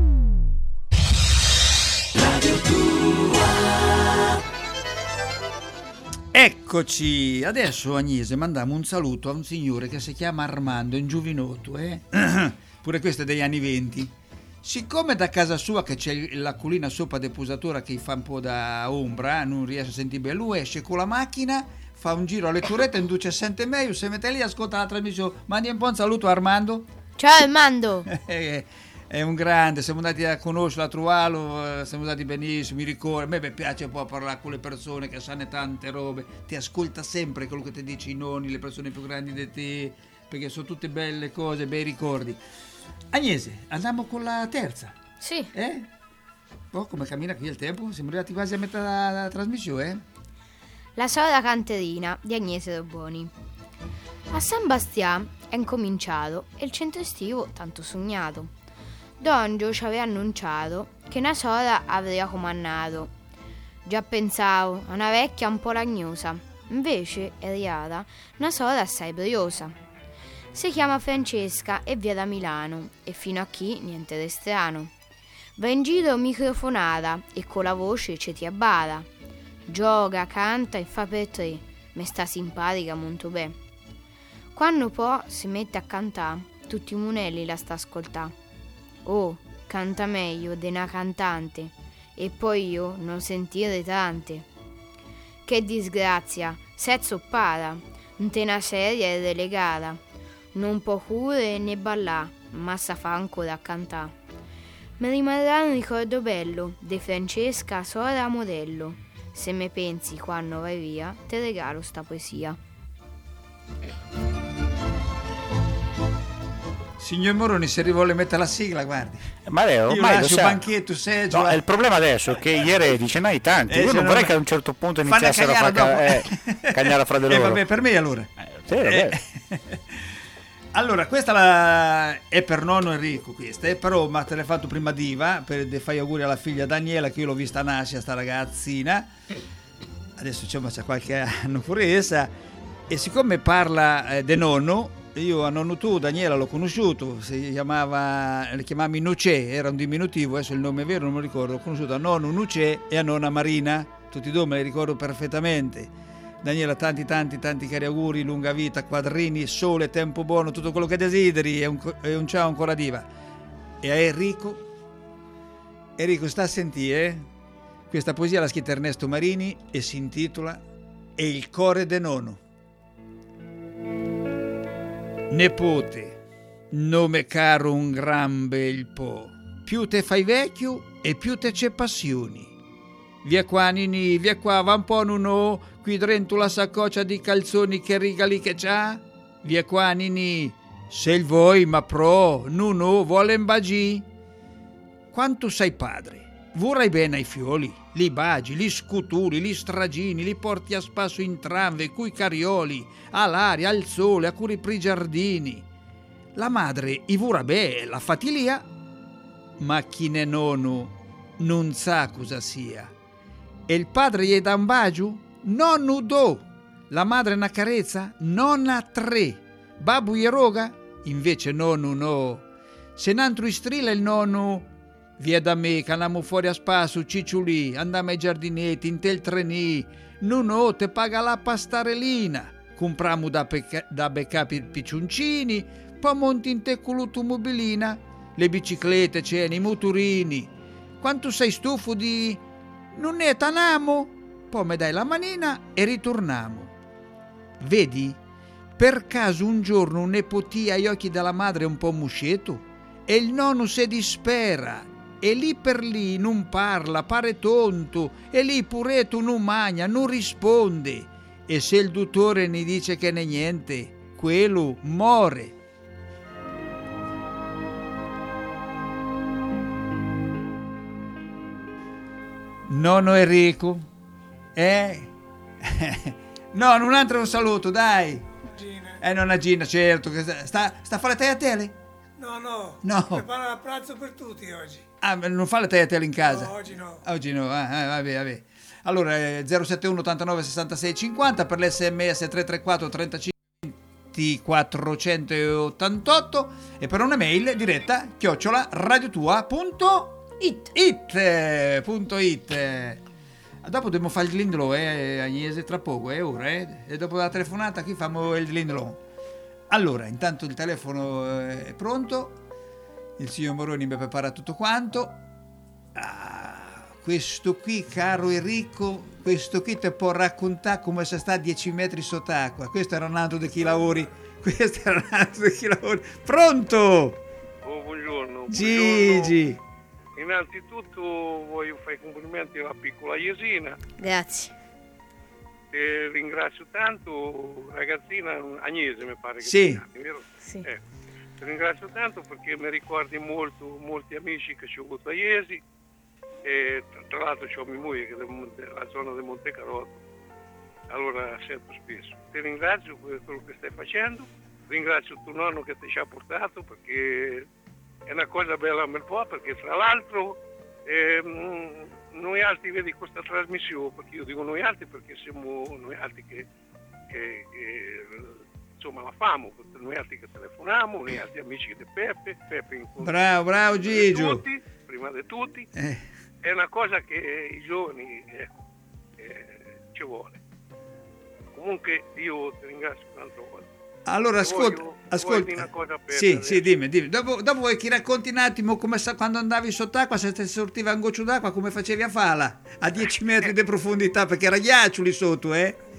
Eccoci, adesso Agnese mandiamo un saluto a un signore che si chiama Armando, in Giuvinotto, pure questo è degli anni 20. Siccome da casa sua che c'è l'acquolina sopra depuratura che fa un po' da ombra, non riesce a sentire bene, lui esce con la macchina, fa un giro alle turette, induce sente meglio, si mette lì, ascolta la trasmissione. Mandi un po' un saluto a Armando. Ciao Armando. È un grande, siamo andati a conoscerlo, a trovarlo, siamo andati benissimo, mi ricordo, a me piace un po' parlare con le persone che sanno tante robe, ti ascolta sempre quello che ti dici i nonni, le persone più grandi di te, perché sono tutte belle cose, bei ricordi. Agnese, andiamo con la terza. Sì. Oh, come cammina qui il tempo? Siamo arrivati quasi a metà della trasmissione, La sola canterina di Agnese Doboni. A San Bastian è incominciato e il centro estivo tanto sognato. Don Gio ci aveva annunciato che una sola aveva comandato. Già pensavo a una vecchia un po' lagnosa, invece è arrivata una sola assai briosa. Si chiama Francesca e via da Milano e fino a qui niente di strano. Va in giro microfonata e con la voce ci ti abbara. Gioca, canta e fa per tre, me sta simpatica molto bene. Quando poi si mette a cantare, tutti i munelli la sta ascoltando. Oh, canta meglio di una cantante, e poi io non sentire tante. Che disgrazia, se zoppata, in una serie è relegata. Non può cure né ballà, ma sa fa ancora a cantare. Mi rimarrà un ricordo bello di Francesca, sora modello. Se me pensi quando vai via, te regalo sta poesia. Signor Moroni, se vuole mettere la sigla, guardi. Ma Leo, io ormai lascio lo sa. banchetto, seggiola. No, il problema adesso è che gli eredi ce n'hai tanti. Io non vorrei che a un certo punto iniziassero a fare cagnare fra di loro. Vabbè, per me allora. Sì, vabbè. Allora, questa è per nonno Enrico, questa, però ma te l'hai fatto prima Diva, per fai auguri alla figlia Daniela, che io l'ho vista nascere, sta ragazzina, adesso c'è qualche anno pure essa, e siccome parla de nonno, io a nonno tu, Daniela, l'ho conosciuto, le chiamavi Nucè, era un diminutivo, adesso il nome vero non me lo ricordo, l'ho conosciuto a nonno Nucè e a nonna Marina, tutti e due me li ricordo perfettamente. Daniela, tanti cari auguri, lunga vita, quadrini, sole, tempo buono, tutto quello che desideri, e un ciao ancora Diva. E a Enrico sta a sentire, questa poesia l'ha scritta Ernesto Marini e si intitola E il core de nonno. Nepote, nome caro un gran bel po', più te fai vecchio e più te c'è passioni. Via qua Nini, via qua, va un po' nuno, qui dentro la saccoccia di calzoni che rigali che c'ha. Via qua Nini, se il vuoi ma pro, nuno vuole un bagì. Quanto sei padre, vorrai bene ai fioli, li bagi, li scuturi, li stragini, li porti a spasso in tramve, coi carioli, all'aria, al sole, a curi pri giardini. La madre i vorrà bene, la fatilia, ma chi ne nonno non sa cosa sia. E il padre gli dà un bacio? Nonno do. La madre una carezza? Nonna tre. Babbo gli roga? Invece nonno no. Se n'altro istrilla il nonno, via da me, che andiamo fuori a spasso, cicciulì, andiamo ai giardinetti, in tel trenì, no, te paga la pastarellina, compriamo da beccare i piccioncini, poi monti in te con l'automobilina, le biciclette, c'è, i motorini. Quanto sei stufo di... Non ne tanamo? Poi mi dai la manina e ritorniamo. Vedi? Per caso un giorno un nepotì agli occhi della madre un po' musceto e il nonno si dispera e lì per lì non parla, pare tonto e lì puretto non magna, non risponde e se il dottore ne dice che n'è niente, quello muore. Nonno Enrico, no, un altro saluto, dai. Gina. Nonna Gina, certo, che sta a fare tagliatelle? No. Prepara il pranzo per tutti oggi. Ah, non fa le tagliatelle in casa? No, oggi no. Oggi no, vabbè. Allora, 071 89 66 50 per l'SMS 334 35 488 e per una mail diretta @radiotua.it. Dopo dobbiamo fare il glindolo, Agnese, tra poco, ora, e dopo la telefonata qui facciamo il glindolo. Allora, intanto il telefono è pronto, il signor Moroni mi prepara tutto quanto. Questo qui, caro Enrico, questo qui ti può raccontare come se sta a 10 metri sott'acqua. Questo era un altro di chi lavori. Pronto? Oh, buongiorno. Gigi. Innanzitutto voglio fare i complimenti alla piccola Iesina. Grazie. Ti ringrazio tanto, ragazzina Agnese mi pare che sì. ti chiami, vero? Sì. Ti ringrazio tanto perché mi ricordi molti amici che ci ho avuto a Iesi e tra l'altro c'ho mia moglie che è della zona di Montecarotto, allora sento spesso. Ti ringrazio per quello che stai facendo, ringrazio tuo nonno che ti ci ha portato perché è una cosa bella un bel po', perché tra l'altro noi altri vedi questa trasmissione, perché io dico noi altri perché siamo noi altri che insomma la famo, noi altri che telefoniamo, noi altri amici di Peppe bravo Gigio, prima di tutti, è una cosa che i giovani ci vuole. Comunque io ti ringrazio tanto. Allora ascolta. Una cosa per sì, dimmi. Dopo vuoi che racconti un attimo come quando andavi sott'acqua, se ti sortiva un goccio d'acqua, come facevi a farla a 10 metri di profondità, perché era ghiaccio lì sotto,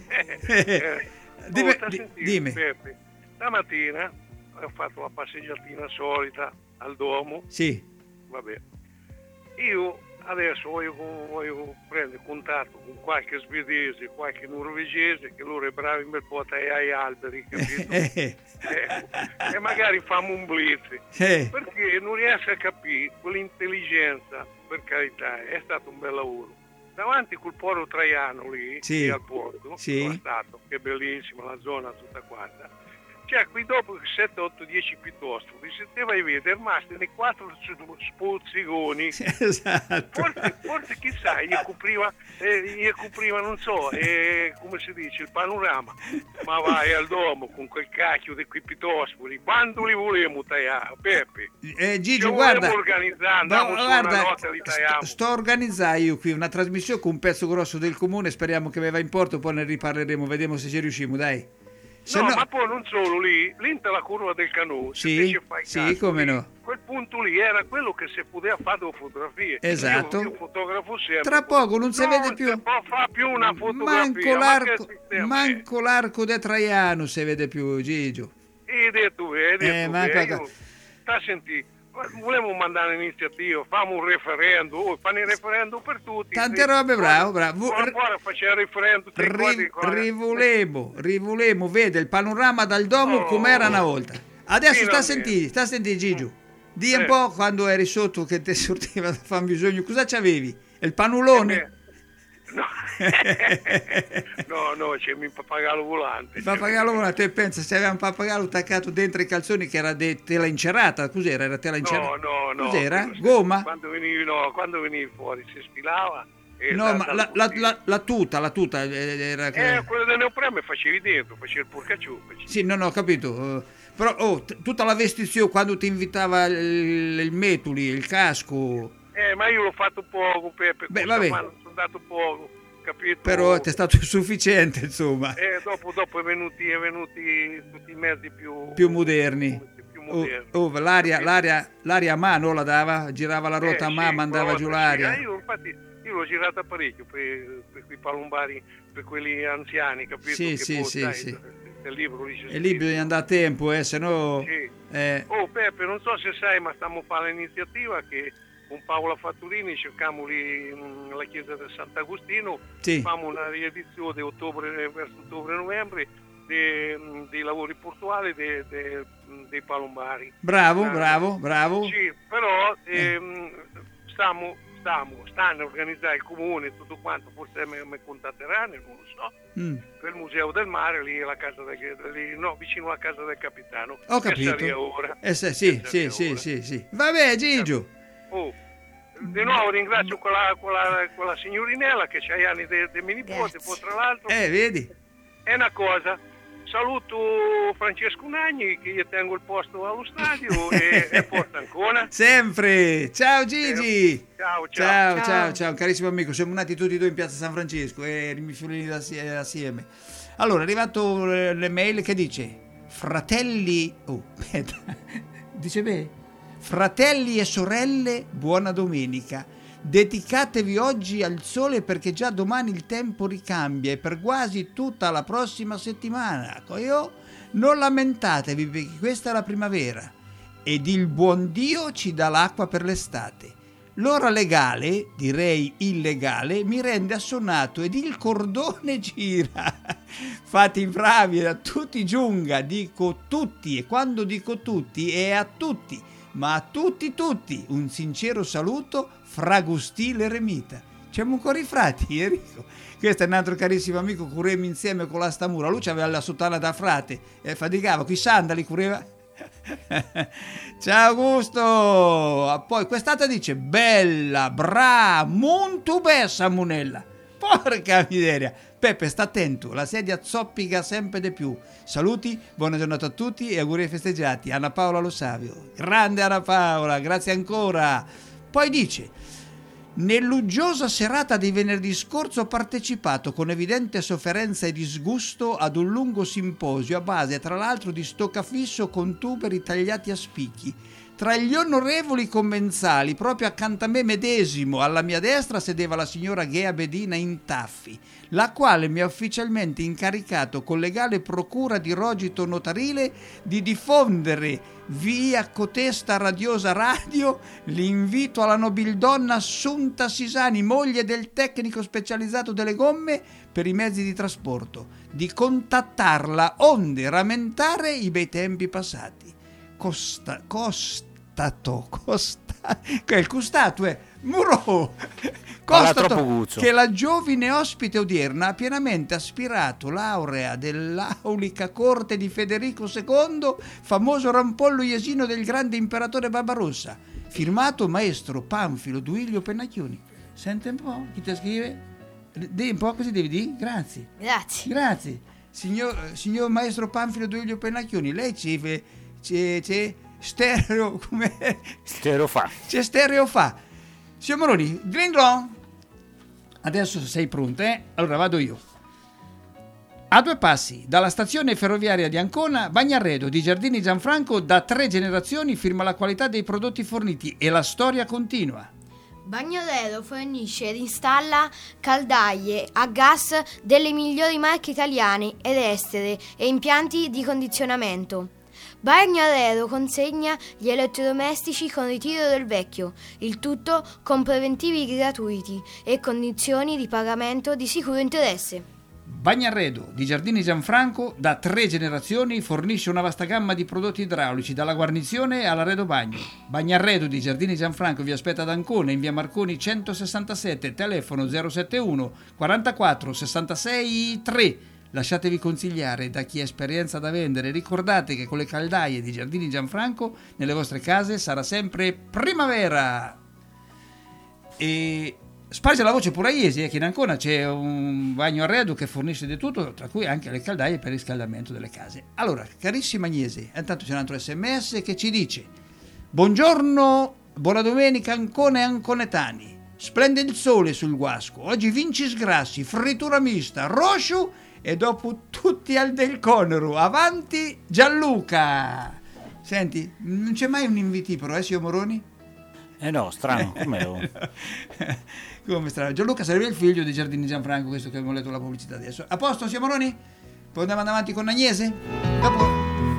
Dimmi. Peppe, stamattina ho fatto la passeggiatina solita al Duomo. Sì. Vabbè. Io adesso voglio prendere contatto con qualche svedese, qualche norvegese, che loro è bravi in bel po' ai alberi, capito? E magari facciamo un blitz, perché non riesco a capire quell'intelligenza, per carità, è stato un bel lavoro. Davanti col Polo Traiano lì al porto, sono stato, che è bellissima la zona tutta quanta, Cioè, qui dopo 7, 8, 10 piuttosto, se te vai a vedere, rimaste nei 4 spozziconi. Esatto. Forse chissà, gli copriva, non so, come si dice, il panorama. Ma vai al domo con quel cacchio di quei pitosfori, quando li volevamo tagliare, Peppe? Gigi, guarda, guarda, sto organizzando io qui una trasmissione con un pezzo grosso del comune, speriamo che mi va in porto, poi ne riparleremo, vediamo se ci riusciamo, dai. No, ma poi non solo lì la curva del Canù. Sì, come no. Quel punto lì era quello che si poteva fare delle fotografie. Esatto. Io fotografo sempre. Tra poco non si vede più. Non si fa più una fotografia. Manco l'arco di Traiano si vede più, Gigio. Sta sentì. Volevo mandare un'iniziativa, famo un referendum, fanno il referendum per tutti. Tante robe, bravo. Ora faceva il referendum. Rivolemo, vede il panorama dal domo come era una volta. Adesso sta a sentire Gigio. Di un po' quando eri sotto che ti sortiva da fare bisogno, cosa c'avevi? Il panulone? No, c'è un pappagallo volante. Il pappagallo volante, te pensa se aveva un pappagallo attaccato dentro i calzoni che era tela incerata, cos'era? Era tela incerata? No. Cos'era? Gomma? Quando venivi fuori si sfilava. No, ma la tuta era quella del neopreme facevi dentro, facevi il porcacciù. Sì, no, ho capito. Però tutta la vestizione quando ti invitava il metuli, il casco. Ma io l'ho fatto poco, Peppe. Vabbè. Sono dato poco, capito? Però ti è stato sufficiente, insomma. Dopo è venuti tutti i mezzi più moderni. L'aria a mano la dava, girava la ruota a mano, mandava giù l'aria. Io l'ho girata parecchio per quei palombari, per quelli anziani, capito? Sì. Il libro bisogna andare a tempo, se no... Sì. Peppe, non so se sai, ma stiamo facendo l'iniziativa che con Paola Fatturini cerchiamo lì la chiesa del Sant'Agostino, facciamo una riedizione verso ottobre-novembre dei lavori portuali dei palombari. Bravo. Sì, però stanno a organizzare il comune tutto quanto, forse mi contatteranno, non lo so, per il Museo del Mare lì alla casa vicino alla casa del capitano. Ho capito. Sì. Vabbè, Gigio. Di nuovo ringrazio quella signorinella che c'ha gli anni di mio nipote, poi tra l'altro vedi, è una cosa, saluto Francesco Nagni che gli tengo il posto allo stadio e porta ancora sempre. Ciao Gigi. Ciao, carissimo amico, siamo nati tutti e due in piazza San Francesco e rimifilini assieme. Allora è arrivato l'email che dice fratelli dice bene. Fratelli e sorelle, buona domenica. Dedicatevi oggi al sole perché già domani il tempo ricambia e per quasi tutta la prossima settimana. Non lamentatevi perché questa è la primavera ed il buon Dio ci dà l'acqua per l'estate. L'ora legale, direi illegale, mi rende assonnato ed il cordone gira. Fate i bravi, a tutti giunga, dico tutti e quando dico tutti è a tutti. Ma a tutti, un sincero saluto fra Gustì l'eremita. Siamo ancora i frati, Enrico. Questo è un altro carissimo amico, curemmo insieme con la Stamura. Lui aveva la sottana da frate e faticava, qui sandali cureva. Ciao Augusto. Poi quest'altra dice, bella, molto bella Munella. Porca miseria. Peppe, sta attento, la sedia zoppica sempre di più. Saluti, buona giornata a tutti e auguri ai festeggiati. Anna Paola Lo Savio. Grande Anna Paola, grazie ancora. Poi dice, nell'uggiosa serata di venerdì scorso ho partecipato con evidente sofferenza e disgusto ad un lungo simposio a base tra l'altro di stoccafisso con tuberi tagliati a spicchi. Tra gli onorevoli commensali, proprio accanto a me medesimo, alla mia destra sedeva la signora Ghea Bedina Intaffi, la quale mi ha ufficialmente incaricato con legale procura di rogito notarile di diffondere via cotesta radiosa radio l'invito alla nobildonna Assunta Sisani, moglie del tecnico specializzato delle gomme per i mezzi di trasporto, di contattarla onde rammentare i bei tempi passati. Il costato, Muro! Constato che la giovine ospite odierna ha pienamente aspirato l'aurea dell'aulica corte di Federico II, famoso rampollo iesino del grande imperatore Barbarossa. Firmato maestro Panfilo Duilio Pennacchioni. Sente un po' chi ti scrive? Dì un po' così devi dire? Grazie. Grazie. Signor maestro Panfilo Duilio Pennacchioni, lei c'è stereo come stereo fa. C'è stereo fa. Signor Moroni, Gringlon. Adesso sei pronto, eh? Allora vado io. A 2 passi dalla stazione ferroviaria di Ancona, Bagnarredo di Giardini Gianfranco, da 3 generazioni firma la qualità dei prodotti forniti e la storia continua. Bagnarredo fornisce ed installa caldaie a gas delle migliori marche italiane ed estere e impianti di condizionamento. Bagnarredo consegna gli elettrodomestici con ritiro del vecchio, il tutto con preventivi gratuiti e condizioni di pagamento di sicuro interesse. Bagnarredo di Giardini Gianfranco, da 3 generazioni, fornisce una vasta gamma di prodotti idraulici, dalla guarnizione all'arredo bagno. Bagnarredo di Giardini Gianfranco vi aspetta ad Ancona, in via Marconi 167, telefono 071 44 66 3. Lasciatevi consigliare da chi ha esperienza da vendere. Ricordate che con le caldaie di Giardini Gianfranco nelle vostre case sarà sempre primavera. E sparge la voce pure a Iesi, che in Ancona c'è un bagno arredo che fornisce di tutto, tra cui anche le caldaie per il riscaldamento delle case. Allora, carissima Agnese, intanto c'è un altro sms che ci dice: buongiorno, buona domenica Ancona e anconetani. Splende il sole sul Guasco, oggi vinci sgrassi, frittura mista, roscio e dopo tutti al del Conero. Avanti Gianluca. Senti, non c'è mai un invitipro, signor Moroni? No, strano, com'è? Come strano? Gianluca sarebbe il figlio di Giardini Gianfranco, questo che abbiamo letto la pubblicità adesso. A posto, signor Moroni? Poi andiamo avanti con Agnese? Dopo.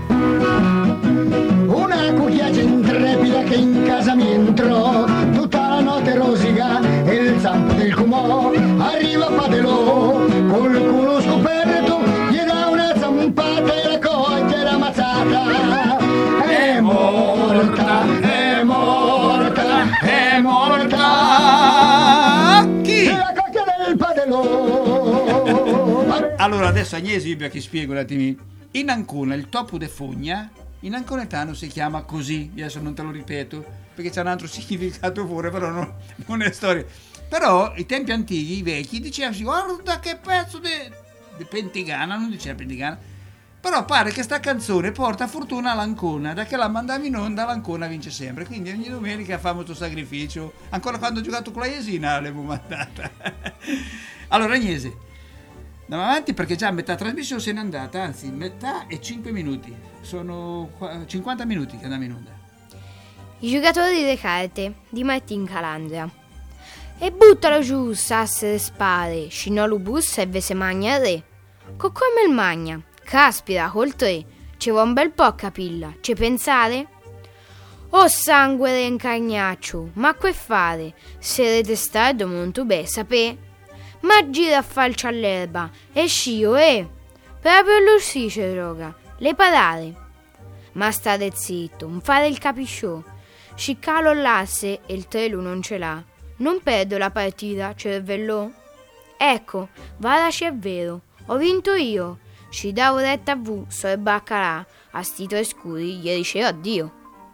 Una cucchiaia intrepida che in casa mi entrò, tutta la notte rosica e il zampo del cumò, arriva Padelò, col culo scoperto, gli dà una zampata e la coglie la mazzata. È morta, è morta, è morta. Chi? La coglia del Padelò. Allora, adesso Agnese, io vi spiego un attimo. In Ancona il topo de fogna in anconetano si chiama così, adesso non te lo ripeto perché c'è un altro significato pure, però non è storia. Però i tempi antichi, i vecchi, dicevano guarda che pezzo di pentigana, non diceva pentigana, però pare che sta canzone porta fortuna all'Ancona, da che la mandavi in onda l'Ancona vince sempre, quindi ogni domenica fa molto sacrificio, ancora quando ho giocato con la Jesina l'avevo mandata. Allora Agnese, andiamo avanti perché già metà trasmissione se n'è andata, anzi metà e 5 minuti, sono 50 minuti che andiamo in onda. I giocatori delle carte di Martin Calandria. E buttalo giù, sasse e spade, scinolo bussa e ve se magna il re. Come il magna, caspita col 3, ci va un bel po' a capilla, ci pensate? Oh sangue re incarnaccio, ma che fare, se re testardo molto bene, sapè? Ma gira a falcia all'erba, e scio, proprio l'ussice droga, le parare. Ma stare zitto, non fare il capisciò, sciccalo l'asse e il 3 non ce l'ha. Non perdo la partita, cervello. Ecco, varaci è vero, ho vinto io. Ci davo retta a V, so e baccalà, a sti 3 scuri gli dicevo addio.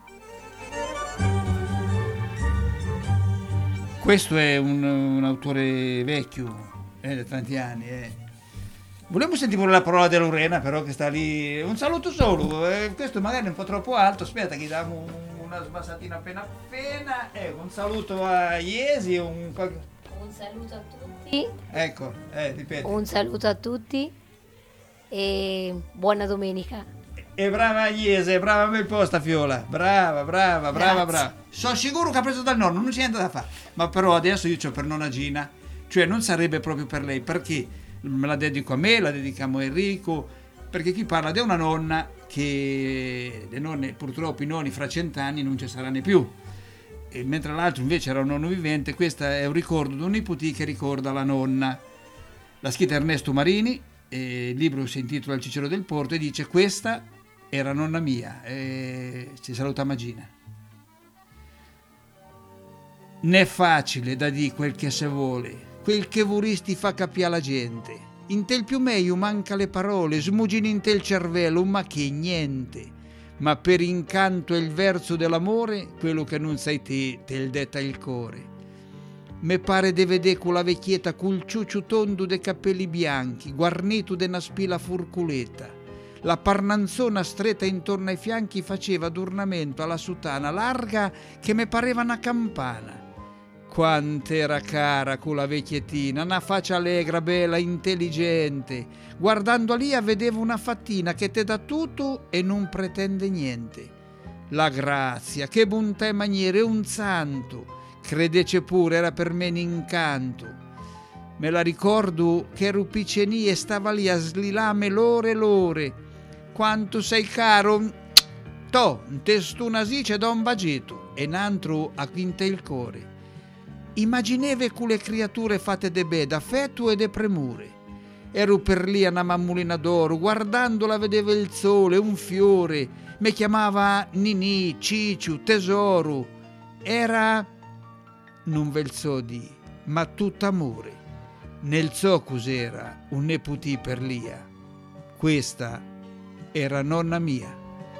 Questo è un autore vecchio, da tanti anni. Volevo sentire pure la parola di Lorena, però, che sta lì. Un saluto solo, questo magari è un po' troppo alto. Aspetta, che diamo una sbassatina appena. Un saluto a Iesi. Un saluto a tutti. Ecco, ripeto. Un saluto a tutti e buona domenica. E brava Iesi, brava bel posta Fiola. Brava. Sono sicuro che ha preso dal nonno, non c'è niente da fare. Ma però adesso io c'ho per nonna Gina, cioè non sarebbe proprio per lei, perché me la dedico a me, la dedichiamo a Enrico, perché qui parla di una nonna che le nonne, purtroppo i nonni fra 100 anni non ci saranno più, e mentre l'altro invece era un nonno vivente. Questo è un ricordo di un nipotì che ricorda la nonna. L'ha scritta Ernesto Marini, il libro si intitola Il Cicero del Porto e dice: questa era nonna mia, ci saluta Magina. N'è facile da di quel che se vuole, quel che vuristi fa capire alla gente. In tel più meglio manca le parole, smugino in tel cervello, ma che niente. Ma per incanto è il verso dell'amore, quello che non sai te il detta il core. Me pare de vedere con la vecchietta col ciucciu tondo de capelli bianchi, guarnito de una spila furculeta. La parnanzona stretta intorno ai fianchi faceva d'ornamento alla sutana larga che me pareva una campana. Quant'era cara con la vecchiettina, una faccia allegra, bella, intelligente. Guardando lì vedevo una fattina che te dà tutto e non pretende niente. La grazia, che bontà e maniere, un santo. Credece pure, era per me un incanto. Me la ricordo che ero piccenì e stava lì a slilame l'ore e l'ore. Quanto sei caro, to, un testuna sice da un bagetto e un altro a quinte il core. Immagineve quelle creature fatte de be, d'affetto e de premure. Ero per lì a una mammolina d'oro, guardandola vedevo il sole, un fiore. Me chiamava Ninì, Cicciu, tesoro. Era, non ve il so di, ma tutto amore. Nel so cos'era un neputì per lia. Questa era nonna mia.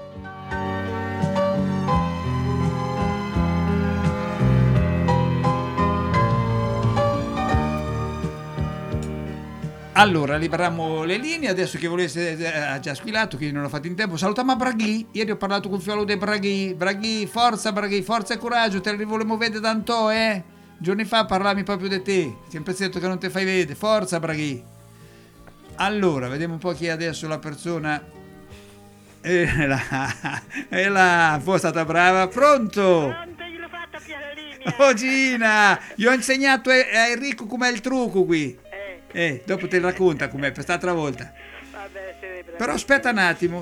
Allora, liberiamo le linee, adesso che volesse, ha già squillato, quindi non l'ho fatto in tempo. Salutiamo a Braghi, ieri ho parlato con Fiolo dei Braghi, forza e coraggio, te li volevo vedere tanto, giorni fa parlavi proprio di te, sempre detto che non te fai vedere, forza Braghi. Allora, vediamo un po' chi è adesso la persona, è là, poi è stata brava, pronto? Gliel'ho fatta piano linea. Oh Gina, io ho insegnato a Enrico com'è il trucco qui. Dopo te racconta com'è per st'altra volta. Vabbè, però aspetta un attimo,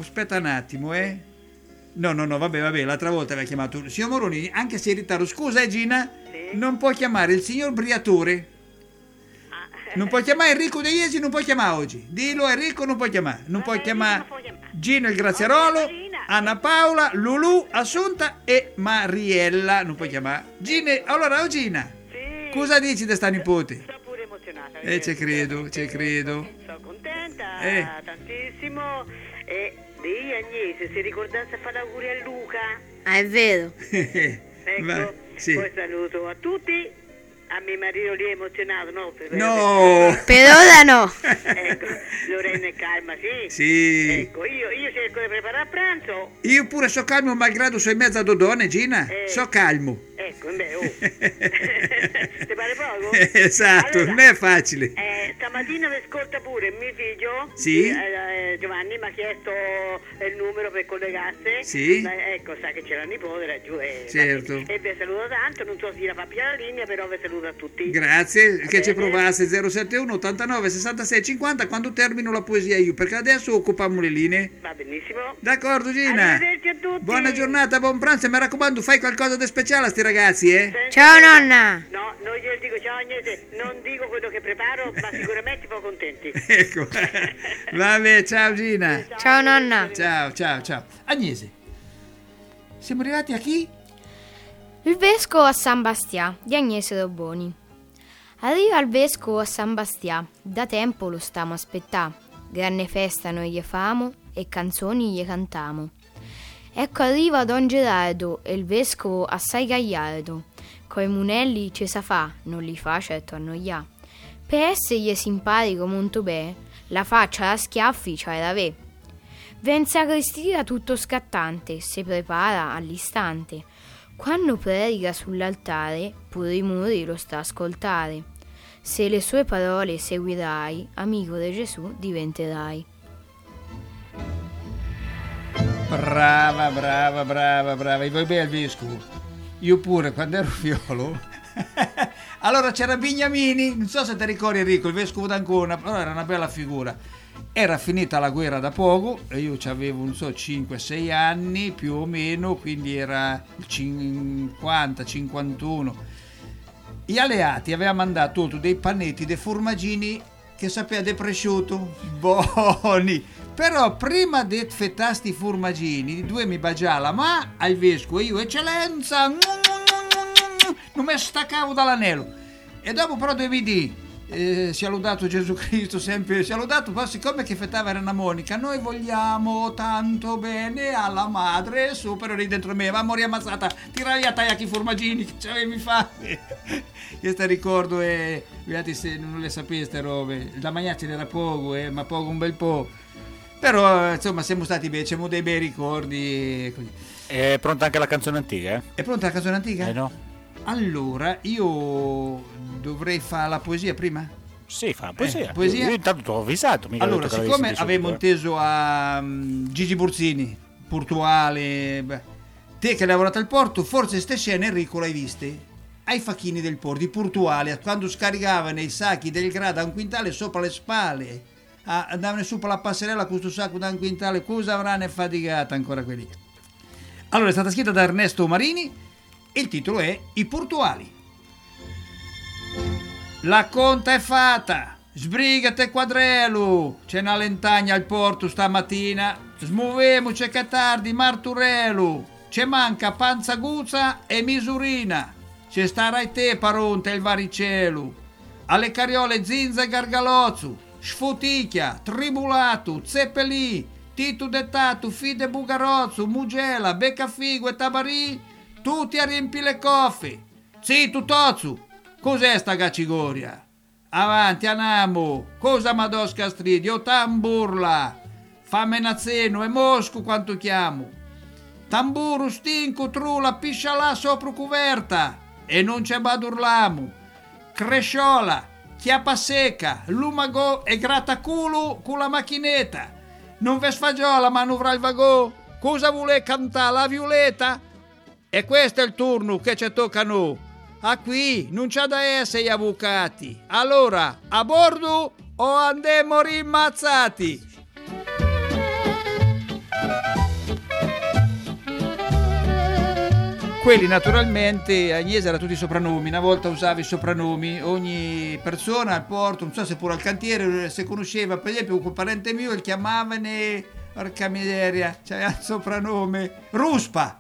No, vabbè, l'altra volta aveva chiamato signor Moroni, anche se è in ritardo. Scusa, Gina, sì? Non puoi chiamare il signor Briatore. Non puoi chiamare Enrico De Iesi, non puoi chiamare oggi. Dillo, Enrico non puoi chiamare. Non puoi chiamare Gino il Graziarolo, Anna Paola, Lulù, Assunta e Mariella. Non puoi chiamare. Gine, allora, Gina, sì. Cosa dici di sta nipote? Sono pure emozionata. Ci credo. Sono contenta, tantissimo. E di Agnese, si ricordasse a fare auguri a Luca. Ah, è vero. Ecco, sì. Poi saluto a tutti. A mio marito lì è emozionato, no? No! Per ora no! Ecco, Lorena è calma, sì? Sì. Ecco, io cerco di preparare a pranzo. Io pure so calmo, malgrado sono in mezzo a dodone, Gina. So calmo. Ecco, ti pare poco? Esatto, allora, non è facile. Stamattina mi ascolta pure mio figlio, sì? Giovanni, mi ha chiesto il numero per collegarsi. Sì. Ecco, sa che c'è la nipote laggiù. Certo. E vi saluto tanto, non so se la fa più la linea, però vi saluto a tutti. Grazie, che ci provasse 071 89 66 50 quando termino la poesia io, perché adesso occupiamo le linee. Va benissimo. D'accordo, Gina. Arrivederci a tutti. Buona giornata, buon pranzo e mi raccomando fai qualcosa di speciale a sti ragazzi, Ciao nonna. No, non glielo dico ciao Agnese, non dico quello che preparo, ma sicuramente poi contenti. Ecco. Vabbè, ciao Gina. Ciao nonna. Ciao. Agnese. Siamo arrivati a chi? Il vescovo a San Bastià di Agnese Roboni. Arriva il vescovo a San Bastià, da tempo lo stiamo aspettà. Grande festa noi gli famo e canzoni gli cantamo. Ecco arriva Don Gerardo e il vescovo assai gagliardo. Coi munelli ce sa fa, non li fa certo annoià. Per essergli simpatico molto bene, la faccia da schiaffi c'ha da ve. Ven sacrestia tutto scattante, se prepara all'istante. Quando predica sull'altare, pure i muri lo sta a ascoltare. Se le sue parole seguirai, amico di Gesù diventerai. Brava, e voi bene al vescovo? Io pure, quando ero fiolo. Allora c'era Bignamini, non so se ti ricordi Enrico, il vescovo d'Ancona, però era una bella figura. Era finita la guerra da poco e io avevo, 5-6 anni più o meno, quindi era il 50-51. Gli alleati avevano mandato dei panetti, dei formaggini che sapeva di prosciutto, buoni. Però prima di fettare sti formaggini, due mi bagiava la ma al vescovo, io eccellenza, non mi staccavo dall'anello. E dopo però devi dire, sia lodato Gesù Cristo, sempre sia lodato, poi siccome che fettava era una monica, noi vogliamo tanto bene alla madre superiore dentro me, va a morire ammazzata, tira via tagliati i formaggini che ci avevi fatti. Questo ricordo e vedete se non le sapeste robe, da mangiare era poco, ma poco un bel po', però insomma siamo stati bei, abbiamo dei bei ricordi così. È pronta anche la canzone antica? È pronta la canzone antica? No. Allora, io dovrei fare la poesia prima? Sì, fa la poesia. Poesia? Io intanto ti ho avvisato. Mica allora, detto che siccome avevo inteso a Gigi Burzini, Portuale, te che hai lavorato al porto, forse ste scene Enrico l'hai viste? Ai facchini del porto, i portuali, quando scaricavano i sacchi del grado a un quintale sopra le spalle, andavano su per la passerella con questo sacco da un quintale, cosa avranno faticata ancora quelli? Allora, è stata scritta da Ernesto Marini. Il titolo è I portuali. La conta è fatta, sbrigate quadrelo, c'è una lentagna al porto stamattina, smuovemoci che tardi Marturello, c'è manca panzaguzza e misurina, c'è starai te paronte il varicelo, alle cariole zinza e gargalozzu, sfoticchia, tribulato, zeppelì, titu dettatu, fide bugarozzu, mugela, beccafigo e tabarì, tutti a riempire le coffe. Zitto Tozzu, cos'è sta gacigoria? Avanti, anamo, cosa madosca stridio, tamburla, fammi nazeno e mosco quanto chiamo. Tamburo, stinco, trula, piscialà sopra cuverta, e non c'è badurlamo. Cresciola, chiappa secca, lumago e grattaculo con la macchinetta. Non ve sfagiola manovra il vagò, cosa vuole cantare la violetta? E questo è il turno che ci tocca a noi. A qui non c'ha da essere gli avvocati. Allora, a bordo o andiamo rimmazzati? Quelli naturalmente, Agnese era tutti soprannomi, una volta usavi i soprannomi, ogni persona al porto, non so se pure al cantiere, se conosceva, per esempio un parente mio, il chiamavano, porca miseria, c'era il soprannome, Ruspa.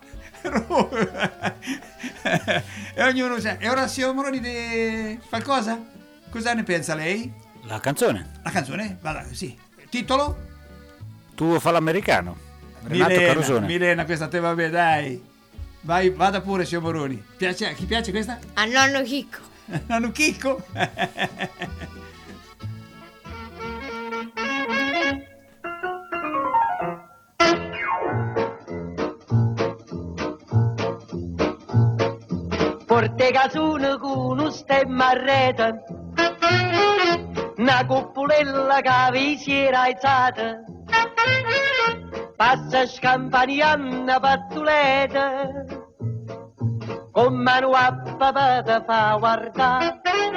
E ognuno sa. E ora signor Moroni qualcosa? Cosa ne pensa lei? La canzone. La canzone? Vada, sì. Titolo? Tu fa l'americano. Renato Carosone. Milena, questa te va bene, dai. Vai, vada pure signor Moroni. Piace, chi piace questa? A nonno Chicco. Nonno Chicco? Porte casone con un stemma a rete, una cuppolella che vi si era alzata, passa scampanianna pattuleta, con mano a papà te fa guardare.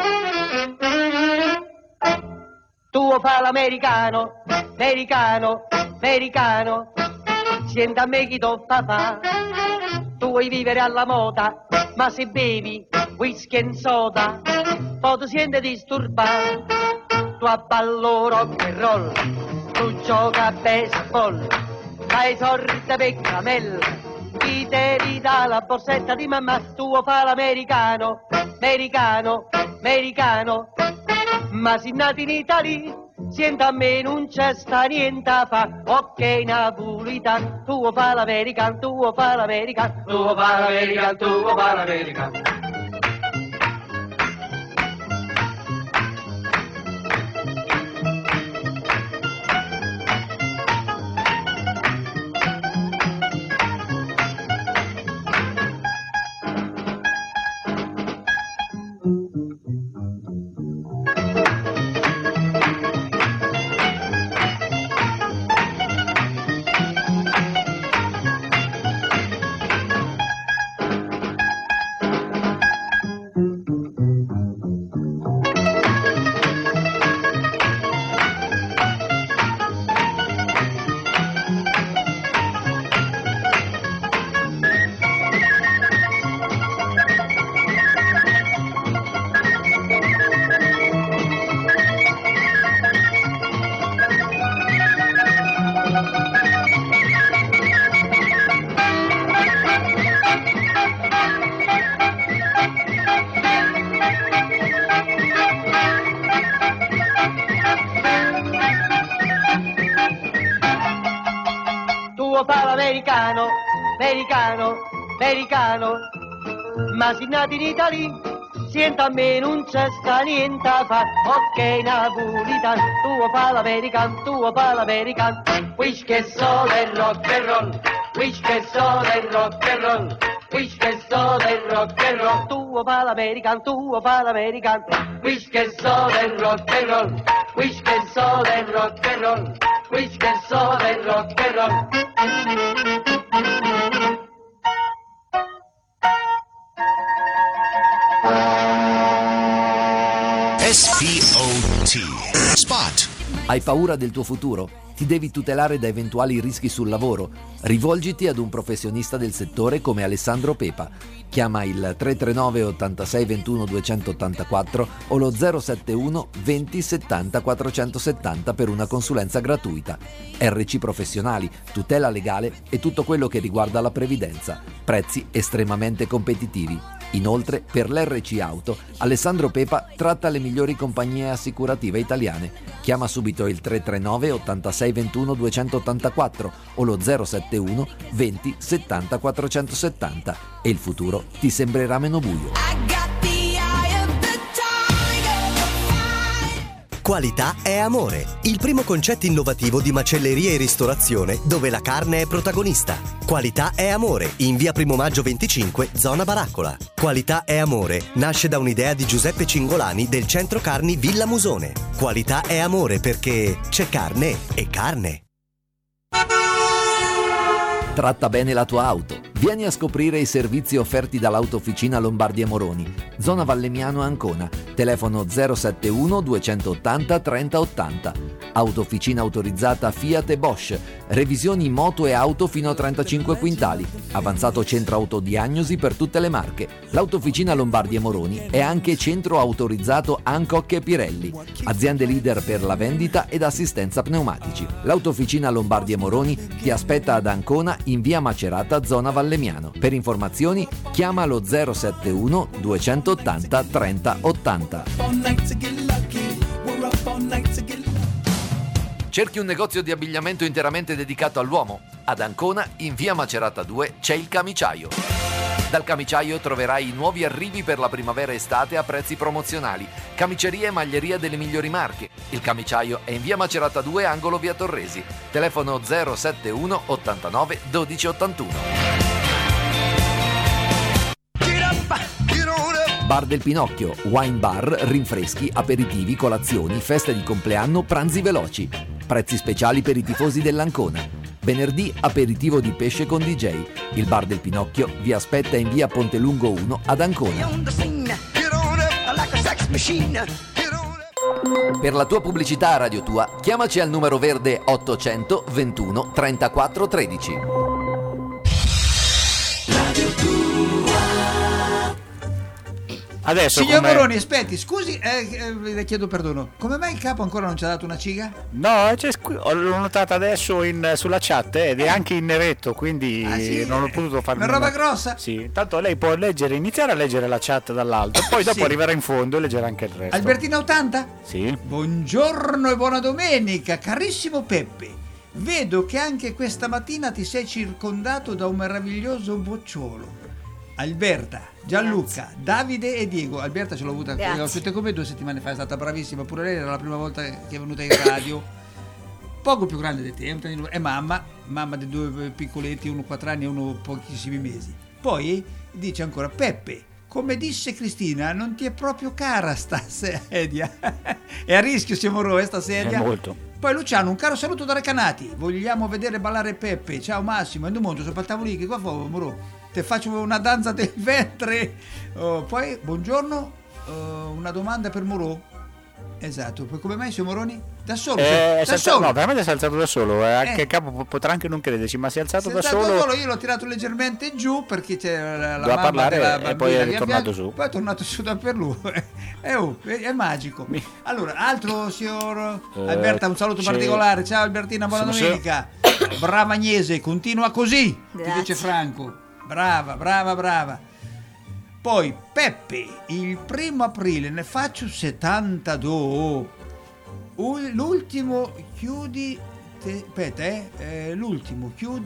Tu fa l'americano, americano, americano, senta a me chi tu fa. Tu vuoi vivere alla moda, ma se bevi whisky e soda, poi ti senti disturbato. Tu abballo rock and roll, tu gioca a baseball, fai sorte per camella, chi te ridà la borsetta di mamma. Tu fa l'americano, americano, americano, ma se nati in Italia, senta a me non c'è sta niente a fa. Ok napolitano, tu fa l'americano, tu fa l'americano, tu fa l'americano, tu fa l'americano. americano, americano, americano. Ma se nati in Italia, senta a me non c'è sta niente a fa. Ok, napolitan, tuo fa l'american, tuo fa l'american. Wish che so del rock and roll, wish che so del rock and roll, wish che so del rock and roll. Tuo fa l'american, tuo fa l'american. Wish che so del rock and roll, wish che so del rock and roll, wish che so del rock and roll. SPOT. Spot. Hai paura del tuo futuro? Ti devi tutelare da eventuali rischi sul lavoro? Rivolgiti ad un professionista del settore come Alessandro Pepa. Chiama il 339 86 21 284 o lo 071 20 70 470 per una consulenza gratuita. RC professionali, tutela legale e tutto quello che riguarda la previdenza. Prezzi estremamente competitivi. Inoltre, per l'RC Auto, Alessandro Pepa tratta le migliori compagnie assicurative italiane. Chiama subito il 339 86 21 284 o lo 071 20 70 470 e il futuro ti sembrerà meno buio. Qualità è amore, il primo concetto innovativo di macelleria e ristorazione dove la carne è protagonista. Qualità è amore, in via Primo Maggio 25, zona Baraccola. Qualità è amore nasce da un'idea di Giuseppe Cingolani del centro carni Villa Musone. Qualità è amore perché c'è carne e carne. Tratta bene la tua auto. Vieni a scoprire i servizi offerti dall'Autofficina Lombardi e Moroni, zona Vallemiano Ancona, telefono 071 280 30 80. Autofficina autorizzata Fiat e Bosch, revisioni moto e auto fino a 35 quintali, avanzato centro autodiagnosi per tutte le marche. L'Autofficina Lombardi e Moroni è anche centro autorizzato Hancock e Pirelli, aziende leader per la vendita ed assistenza pneumatici. L'Autofficina Lombardi e Moroni ti aspetta ad Ancona in via Macerata, zona Vallemiano. Per informazioni chiama lo 071 280 30 80. Cerchi un negozio di abbigliamento interamente dedicato all'uomo? Ad Ancona, in via Macerata 2, c'è il Camiciaio. Dal Camiciaio troverai i nuovi arrivi per la primavera-estate a prezzi promozionali, camiceria e maglieria delle migliori marche. Il Camiciaio è in via Macerata 2, angolo via Torresi. Telefono 071 89 12 81. Bar del Pinocchio, wine bar, rinfreschi, aperitivi, colazioni, feste di compleanno, pranzi veloci. Prezzi speciali per i tifosi dell'Ancona. Venerdì aperitivo di pesce con DJ. Il Bar del Pinocchio vi aspetta in via Pontelungo 1 ad Ancona. Per la tua pubblicità a Radio Tua, chiamaci al numero verde 800 21 34 13. Radio Tua. Adesso Signor come... Moroni, aspetti, scusi, le chiedo perdono. Come mai il capo ancora non ci ha dato una ciga? No, l'ho notata adesso sulla chat ed è anche in neretto, quindi sì? non ho potuto farmi Una roba grossa? Sì, tanto lei può iniziare a leggere la chat dall'alto, poi dopo arriverà in fondo e leggerà anche il resto. Albertina 80? Sì. Buongiorno e buona domenica, carissimo Peppe. Vedo che anche questa mattina ti sei circondato da un meraviglioso bocciolo. Alberta, Gianluca, Davide e Diego. Alberta ce l'ho avuta con me 2 settimane fa, è stata bravissima, pure lei era la prima volta che è venuta in radio. Poco più grande di te, è mamma di 2 piccoletti, uno 4 anni e uno pochissimi mesi. Poi dice ancora: Peppe, come disse Cristina, non ti è proprio cara sta sedia. È a rischio, siamo sta sedia. È molto. Poi Luciano, un caro saluto da Recanati. Vogliamo vedere ballare Peppe. Ciao Massimo, in monto sopra il tavolino, che qua fa Moro. Te faccio una danza del ventre. Poi buongiorno, una domanda per Morò. Esatto, poi come mai signor Moroni? Da solo? No, veramente si è alzato da solo. Anche il capo potrà anche non crederci, ma si è alzato da solo. Io l'ho tirato leggermente giù perché c'è la doveva mamma parlare della bambina, e poi è ritornato su. Poi è tornato su da per lui. È magico. Allora, altro signor Alberta, un saluto particolare. Ciao Albertina, buona domenica. Brava Agnese, continua così. Ti dice Franco. Brava. Poi Peppe, il 1 aprile ne faccio 72. L'ultimo chiudi. L'ultimo chiudi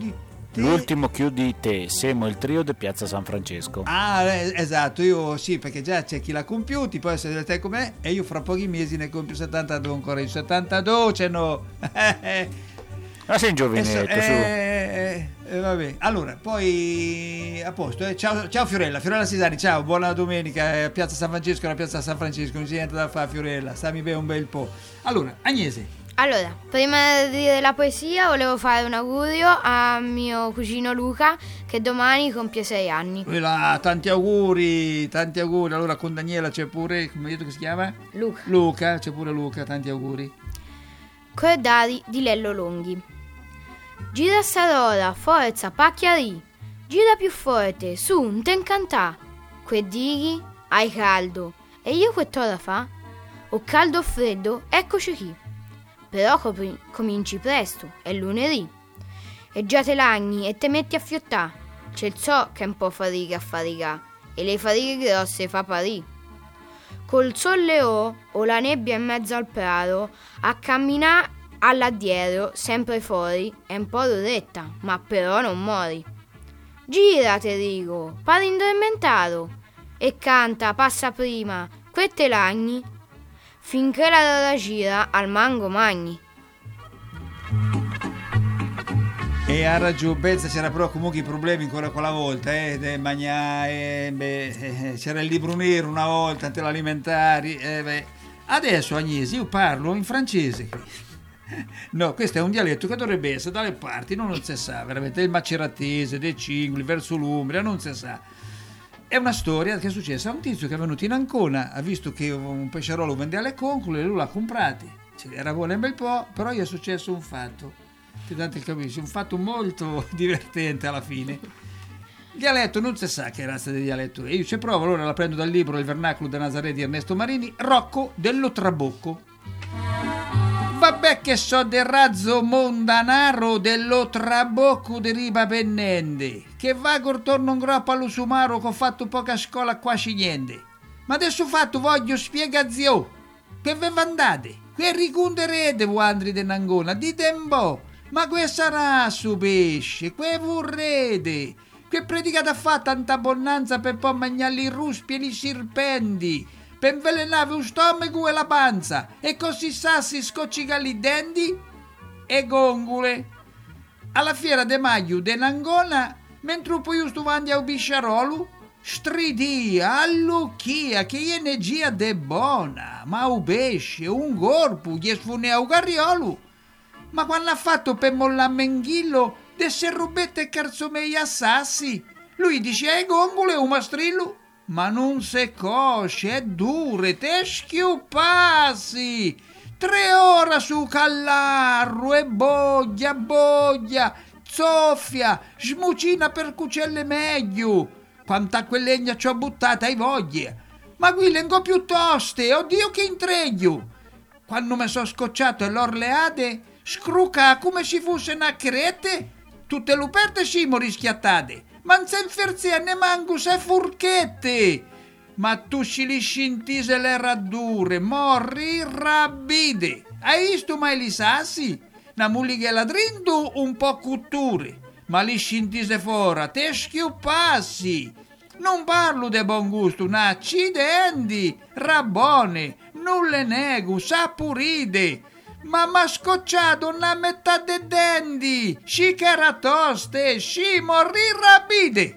L'ultimo chiudi te, siamo il trio di Piazza San Francesco. Esatto, io sì, perché già c'è chi l'ha compiuti, poi se te com'è, e io fra pochi mesi ne compio 72 ancora, io 72 ce n'ho. Ma sei un giovinetto, vabbè. Allora, poi a posto, ciao Fiorella Sisani, ciao, buona domenica, Piazza San Francesco, la Piazza San Francesco, non c'è niente da fare, Fiorella, stammi bene un bel po'. Allora, Agnese. Allora, prima di dire la poesia volevo fare un augurio a mio cugino Luca che domani compie 6 anni. Tanti auguri. Allora con Daniela c'è pure, come hai detto che si chiama? Luca, c'è pure Luca, tanti auguri. Cordari di Lello Longhi. Gira Sarora, forza, pacchiarì. Gira più forte, su, non te incantà. Que dighi, hai caldo. E io che t'ora fa? O caldo o freddo, eccoci qui. Però cominci presto, è lunedì. E già te lagni e te metti a fiottà. C'è il so che è un po' fatica a faticà. E le fatiche grosse fa parì. Col sole o la nebbia in mezzo al prato, a camminare all'addietro, sempre fuori, è un po' d'oretta, ma però non mori. Gira, te dico, pare indormentato, e canta, passa prima, quei te lagni, finché la rara gira al mango magni. E ha ragione, pensa, c'era però comunque i problemi ancora quella volta, c'era il libro nero una volta, ante l'alimentari, Adesso Agnese io parlo in francese. No, questo è un dialetto che dovrebbe essere dalle parti, non si sa, veramente, il maceratese, dei Cingoli, verso l'Umbria, non si sa. È una storia che è successa a un tizio che è venuto in Ancona, ha visto che un pesciarolo vendeva le concole e lui l'ha comprate. Era buono un bel po', però gli è successo un fatto. Tanti capisci, un fatto molto divertente alla fine. Il dialetto non si sa che razza di dialetto è. Io ci provo, allora la prendo dal libro Il vernacolo da Nazaré di Ernesto Marini, Rocco dello Trabocco. Vabbè che so del razzo mondanaro dello Trabocco di riba pennende, che vago torno un groppo allo sumaro che ho fatto poca scuola quasi niente. Ma adesso fatto voglio spiegazione. Che ve andate? Che ricunderete voi andri de Nangona? Dite un po'. Ma que sarà su pesce, que vorrete, che predicate a fare tanta abbondanza per poi mangiare i ruspi e i serpenti, per invelenare lo stomaco e la panza, e così sassi scoccicare i denti e gongole. Alla fiera de maggio de Nangona, mentre poi io sto avanti a bisciarolo, stridia, allucchia, che energia de buona, ma un pesce, un corpo, gli sfunea un carriolo. Ma quando ha fatto per mollare Menghillo, de serrubette e carzomei assassi, lui dice gongole un mastrillo, ma non se cosce, è dure, te schiuppassi, 3 ore su callarro e boglia, zoffia, smucina per cucelle meglio, quanta quell'egna ci ho buttata ai voglie, ma qui lengo più toste, oddio che intreglio, quando mi sono scocciato e l'orleade, scruca come se fosse una crete, tutte luperte simo rischiattate, ma non se inferziane manco se furchette, ma tu si li scintise le raddure, morri rabide, hai visto mai li sassi? Na mulighe ladrindu un po' cutture, ma li scintise fora, te schiuppassi, non parlo de buon gusto, n'accidenti, rabbone, non le nego, sapuride, ma m'ha scocciato una metà dei denti, sci che era toste, sci morri rapide.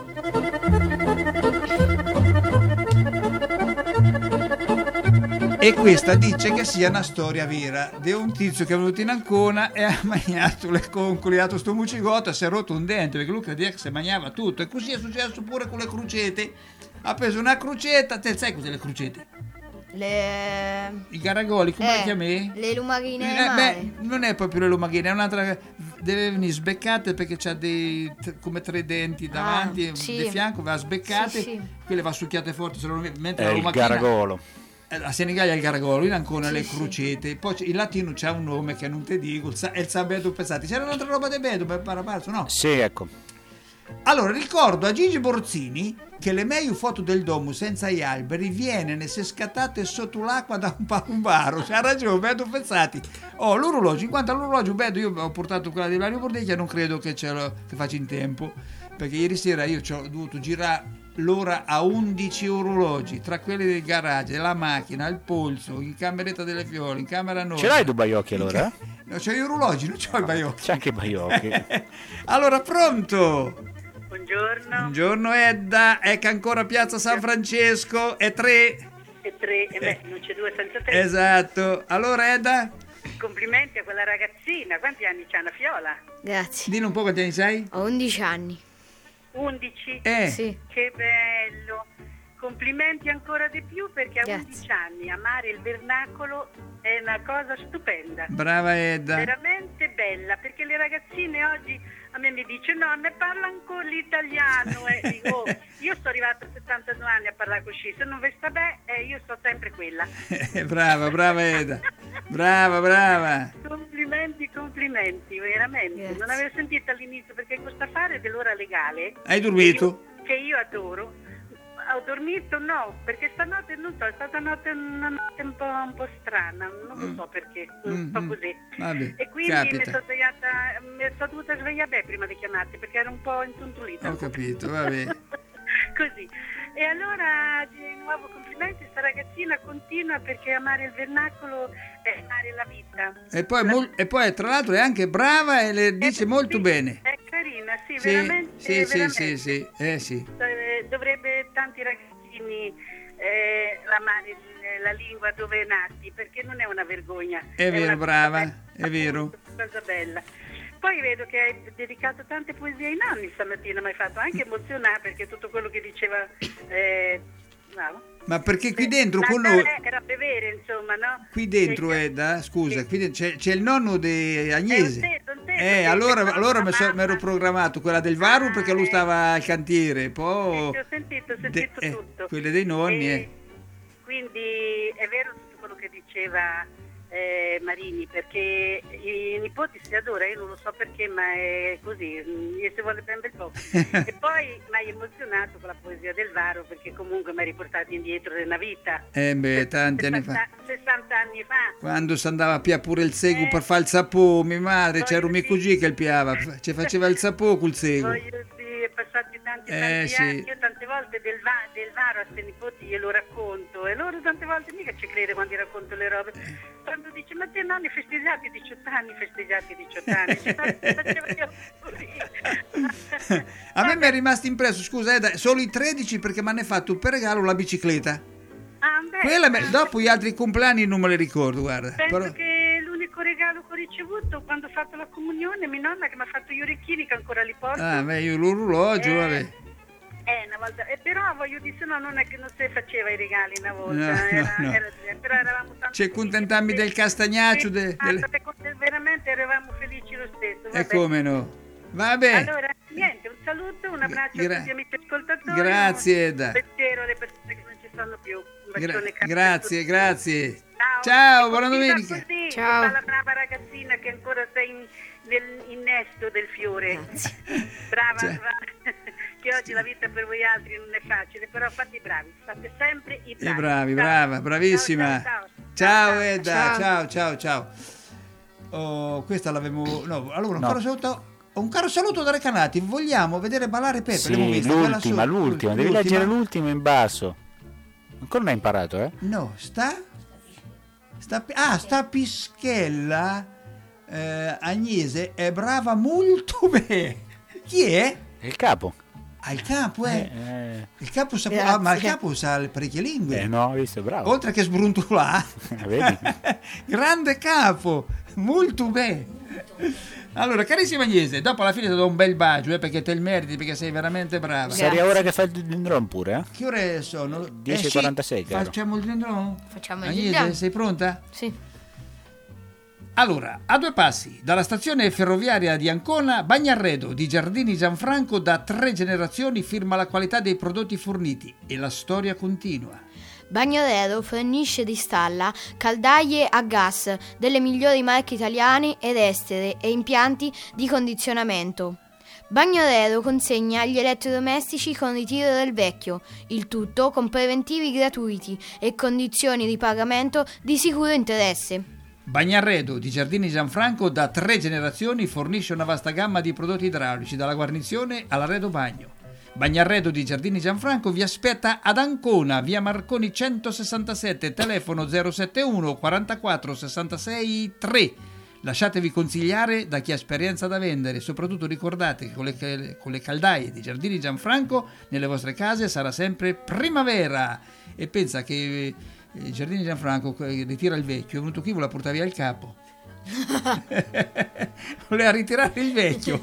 E questa dice che sia una storia vera di un tizio che è venuto in Ancona e ha mangiato le concole, ha dato sto mucigotto e si è rotto un dente, perché lui credeva che si mangiava tutto, e così è successo pure con le crocete. Ha preso una crocetta, te sai cos'è le crocete? I garagoli, come le chiami? Le lumaghine. Non è proprio le lumaghine, è un'altra, deve venire sbeccate perché c'ha dei come 3 denti davanti, di fianco, va sbeccate, quelle va succhiate forti, mentre la lumachina, il garagolo. A Senigallia è il garagolo, in Ancona le crocete, poi in latino c'è un nome che non ti dico, è il sabeto pesati. C'era un'altra roba di bedo per paraparso, no? Sì, ecco. Allora, ricordo a Gigi Borzini che le meglio foto del domo senza gli alberi viene se scattate sotto l'acqua da un varo. C'ha ragione, vedo pensati. L'orologio, in quanto all'orologio, vedo, io ho portato quella di Lario Bordeglia, non credo che faccia in tempo, perché ieri sera io ci ho dovuto girare l'ora a 11 orologi, tra quelli del garage, della macchina, il polso, in cameretta delle fiole, in camera nuova. Ce l'hai tu baiocchi allora? No, c'ho gli orologi, non c'ho i baiocchi. C'è anche i baiocchi. Allora, pronto? Buongiorno. Buongiorno Edda, ecco ancora Piazza San Francesco, è 3. E 3, non c'è 2 senza 3. Esatto. Allora Edda? Complimenti a quella ragazzina, quanti anni c'ha una Fiola? Grazie. Dillo un po' quanti anni sei? Ho 11 anni. 11? Sì. Che bello. Complimenti ancora di più perché a 11 anni amare il vernacolo è una cosa stupenda. Brava Edda. Veramente bella, perché le ragazzine oggi a me mi dice no, ne parla ancora l'italiano. Dico, io sto arrivata a 72 anni a parlare così, se non vi sta bene io sto sempre quella. Brava Edda. Brava. Complimenti, veramente. Grazie. Non avevo sentito all'inizio perché questo affare dell'ora legale Hai dormito? che io adoro. Ho dormito no, perché stanotte non so, è stata una notte un po' strana, non lo so perché, un po' così. Vabbè, E quindi capita. mi sono dovuta svegliare bene prima di chiamarti perché ero un po' intontolita. Ho capito, vabbè. Così. E allora di nuovo complimenti, sta ragazzina continua perché amare il vernacolo è amare la vita. E poi tra l'altro è anche brava e le dice molto bene. È carina, sì, Sì, veramente. sì. Dovrebbe tanti ragazzini amare la lingua dove è nati, perché non è una vergogna. È vero, una brava, cosa è vero. Una cosa bella. Poi vedo che hai dedicato tante poesie ai nonni stamattina, mi hai fatto anche emozionare perché tutto quello che diceva bravo. Ma perché qui dentro con noi, era bevere, insomma, no? qui dentro Edda, scusa, qui dentro c'è il nonno di Agnese. Allora mi ero programmato quella del Varu perché lui stava al cantiere, poi Sì, ho sentito tutto. quelle dei nonni. Quindi è vero tutto quello che diceva Marini, perché i nipoti si adora, io non lo so perché, ma è così, gli si vuole prendere poco. E poi mi hai emozionato con la poesia del Varo, perché comunque mi hai riportato indietro nella vita. Tanti anni fa. 60 anni fa. Quando si andava a pia pure il segu per fare il sapò, mia madre, c'era un mio cugino che il piava, ci faceva il sapò col segu. Voglio dire, passati tanti sì. anni, io tante volte del Varo a sti nipoti glielo racconto e loro tante volte mica ci crede quando gli racconto le robe. Quando dice ma te nonni festeggiati 18 anni, faceva io così. A me mi è rimasto impresso, scusa Edda, solo i 13 perché mi hanno fatto per regalo la bicicletta. Quella dopo gli altri compleanni non me le ricordo, guarda. Penso che l'unico regalo che ho ricevuto quando ho fatto la comunione, mia nonna che mi ha fatto gli orecchini che ancora li porto. Io l'orologio, vabbè. Una volta, però voglio dire, se no non è che non si faceva i regali una volta, No. però eravamo tanto Ci accontentammi del castagnaccio. veramente eravamo felici lo stesso. E come no? Vabbè. Allora, niente, un saluto, un abbraccio a tutti gli amici ascoltatori. Grazie Edda. Un pensiero alle persone che non ci stanno più. Un bacione Grazie. Ciao, buona domenica. Così, ciao. La brava ragazzina che ancora sei nell'innesto del fiore. Brava. Che oggi la vita per voi altri non è facile, però fate i bravi, fate sempre i bravi. Brava, bravissima. Ciao Edda, Ciao. ciao. Questa l'avevo. No, allora un caro saluto da Recanati. Vogliamo vedere ballare Peppe? Sì, L'abbiamo vista, l'ultima, devi leggere l'ultimo in basso. Ancora non hai imparato, eh? No, sta Pischella. Agnese è brava molto bene. Chi è? È il capo. Il capo, Il capo ma il capo sa parecchie lingue. No, visto, bravo. Oltre che sbruntolà. Vedi? Grande capo, molto bene. Allora, carissima Agnese, dopo alla fine ti do un bel bacio, perché te il meriti, perché sei veramente brava. Seria ora che fa il dendron pure, eh? Che ore sono? 10:46, caro. Facciamo il dendron? Facciamo il Agnese, dendron. sei pronta? Sì. Allora, a 2 passi dalla stazione ferroviaria di Ancona, Bagnarredo di Giardini Gianfranco da 3 generazioni firma la qualità dei prodotti forniti e la storia continua. Bagnarredo fornisce di stalla caldaie a gas delle migliori marche italiane ed estere e impianti di condizionamento. Bagnaredo consegna gli elettrodomestici con ritiro del vecchio, il tutto con preventivi gratuiti e condizioni di pagamento di sicuro interesse. Bagnarredo di Giardini Gianfranco da 3 generazioni fornisce una vasta gamma di prodotti idraulici, dalla guarnizione all'arredo bagno. Bagnarredo di Giardini Gianfranco vi aspetta ad Ancona, via Marconi 167, telefono 071 44 66 3. Lasciatevi consigliare da chi ha esperienza da vendere. Soprattutto ricordate che con le caldaie di Giardini Gianfranco nelle vostre case sarà sempre primavera. E pensa che Giardini Gianfranco ritira il vecchio, è venuto qui, voleva portare via il capo. Voleva ritirare il vecchio.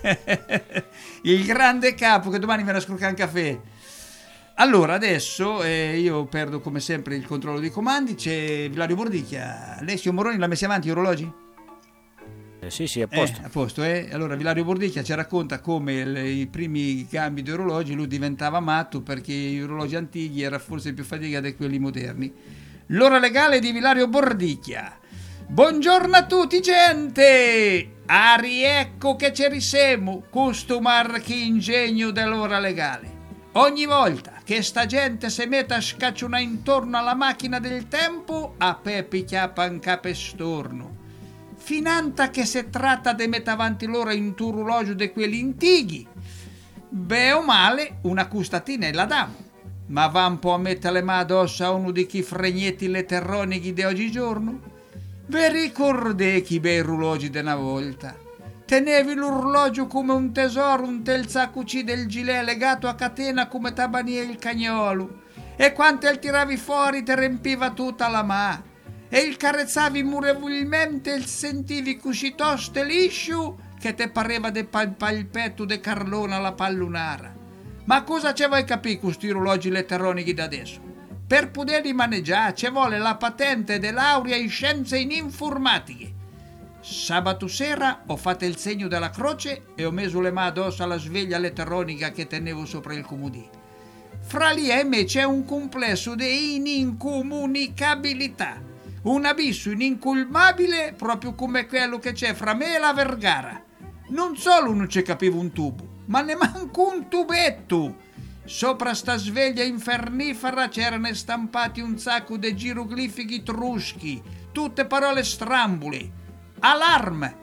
Il grande capo che domani viene a scroccare un caffè. Allora adesso io perdo come sempre il controllo dei comandi. C'è Vilario Bordicchia. Alessio Moroni l'ha messi avanti gli orologi? Sì, a posto. A posto, Allora Vilario Bordicchia ci racconta come i primi cambi di orologi lui diventava matto perché gli orologi antichi era forse più fatica di quelli moderni. L'ora legale di Vilario Bordicchia. Buongiorno a tutti gente! Ecco che ci risemo, questo marchingegno dell'ora legale. Ogni volta che sta gente si mette a scacciunare intorno alla macchina del tempo, a Pepi chiappa un capestorno. Finanta che si tratta di mettere avanti l'ora in un orologio di quelli antichi. Beh o male, una custatina e la damo. Ma va un po' a mettere le mani addosso a uno di chi fregnetti le terronichi di oggigiorno? Vi ricordate chi bei orologi di una volta? Tenevi l'orologio come un tesoro, un tel saccucì del gilet legato a catena come tabanie il cagnolo. E quando il tiravi fuori ti riempiva tutta la mano. E il carezzavi murevolmente e sentivi così tosto e liscio che te pareva de palpetto de Carlona alla pallunara. Ma cosa ci vuoi capire con questi orologi letteronici da adesso? Per poterli maneggiare ci vuole la patente de laurea in scienze in informatiche. Sabato sera ho fatto il segno della croce e ho messo le mani addosso alla sveglia letteronica che tenevo sopra il comodino. Fra lì e me c'è un complesso di inincomunicabilità. Un abisso inincolmabile proprio come quello che c'è fra me e la Vergara. Non solo non ci capivo un tubo, ma ne manco un tubetto. Sopra sta sveglia infernifera c'erano stampati un sacco di geroglifici etruschi, tutte parole strambule. Allarm,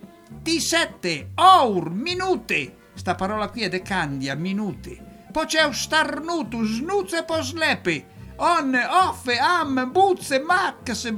T7, Our, minute. Sta parola qui è de Candia, minute. Poi c'è un starnuto, snuzze e poslepe. On, off, am, buzze, max,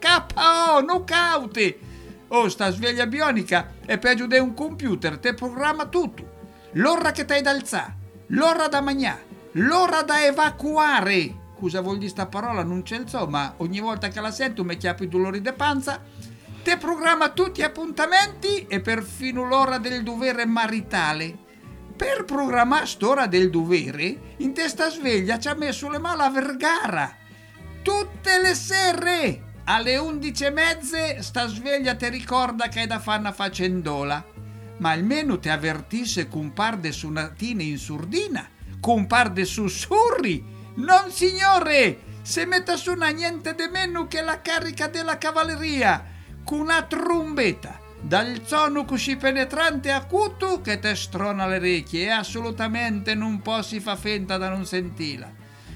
KO, knockout. Oh, sta sveglia bionica è peggio di un computer, te programma tutto. L'ora che t'hai da alzare, l'ora da mangiare, l'ora da evacuare. Cosa vuol dire sta parola? Non ce so, ma ogni volta che la sento mi chiappo i dolori de panza. Te programma tutti gli appuntamenti e perfino l'ora del dovere maritale. Per programmare st'ora del dovere, in testa sveglia ci ha messo le mani la Vergara. Tutte le sere, alle 11:30, sta sveglia ti ricorda che hai da fare una facendola. Ma almeno ti avvertisse con un par de sonatine in surdina, con un par de sussurri. Non signore, se metta su una niente di meno che la carica della cavalleria, con una trombetta. Dal suono così penetrante e acuto che te strona le orecchie e assolutamente non si fa finta da non sentirla.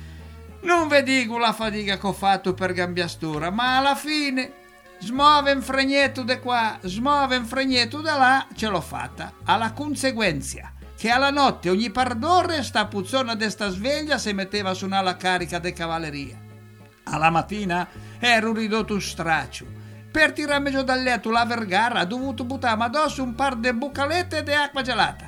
Non vi dico la fatica che ho fatto per cambiare, ma alla fine smuove un fregnetto di qua, smuove un fregnetto da là, ce l'ho fatta. Alla conseguenza che alla notte ogni par d'ore sta puzzona de sta sveglia si metteva a suonare la carica de cavalleria. Alla mattina ero ridotto straccio. Per tirarmi giù dal letto la Vergara ha dovuto buttarmi addosso un par de bucalette di acqua gelata.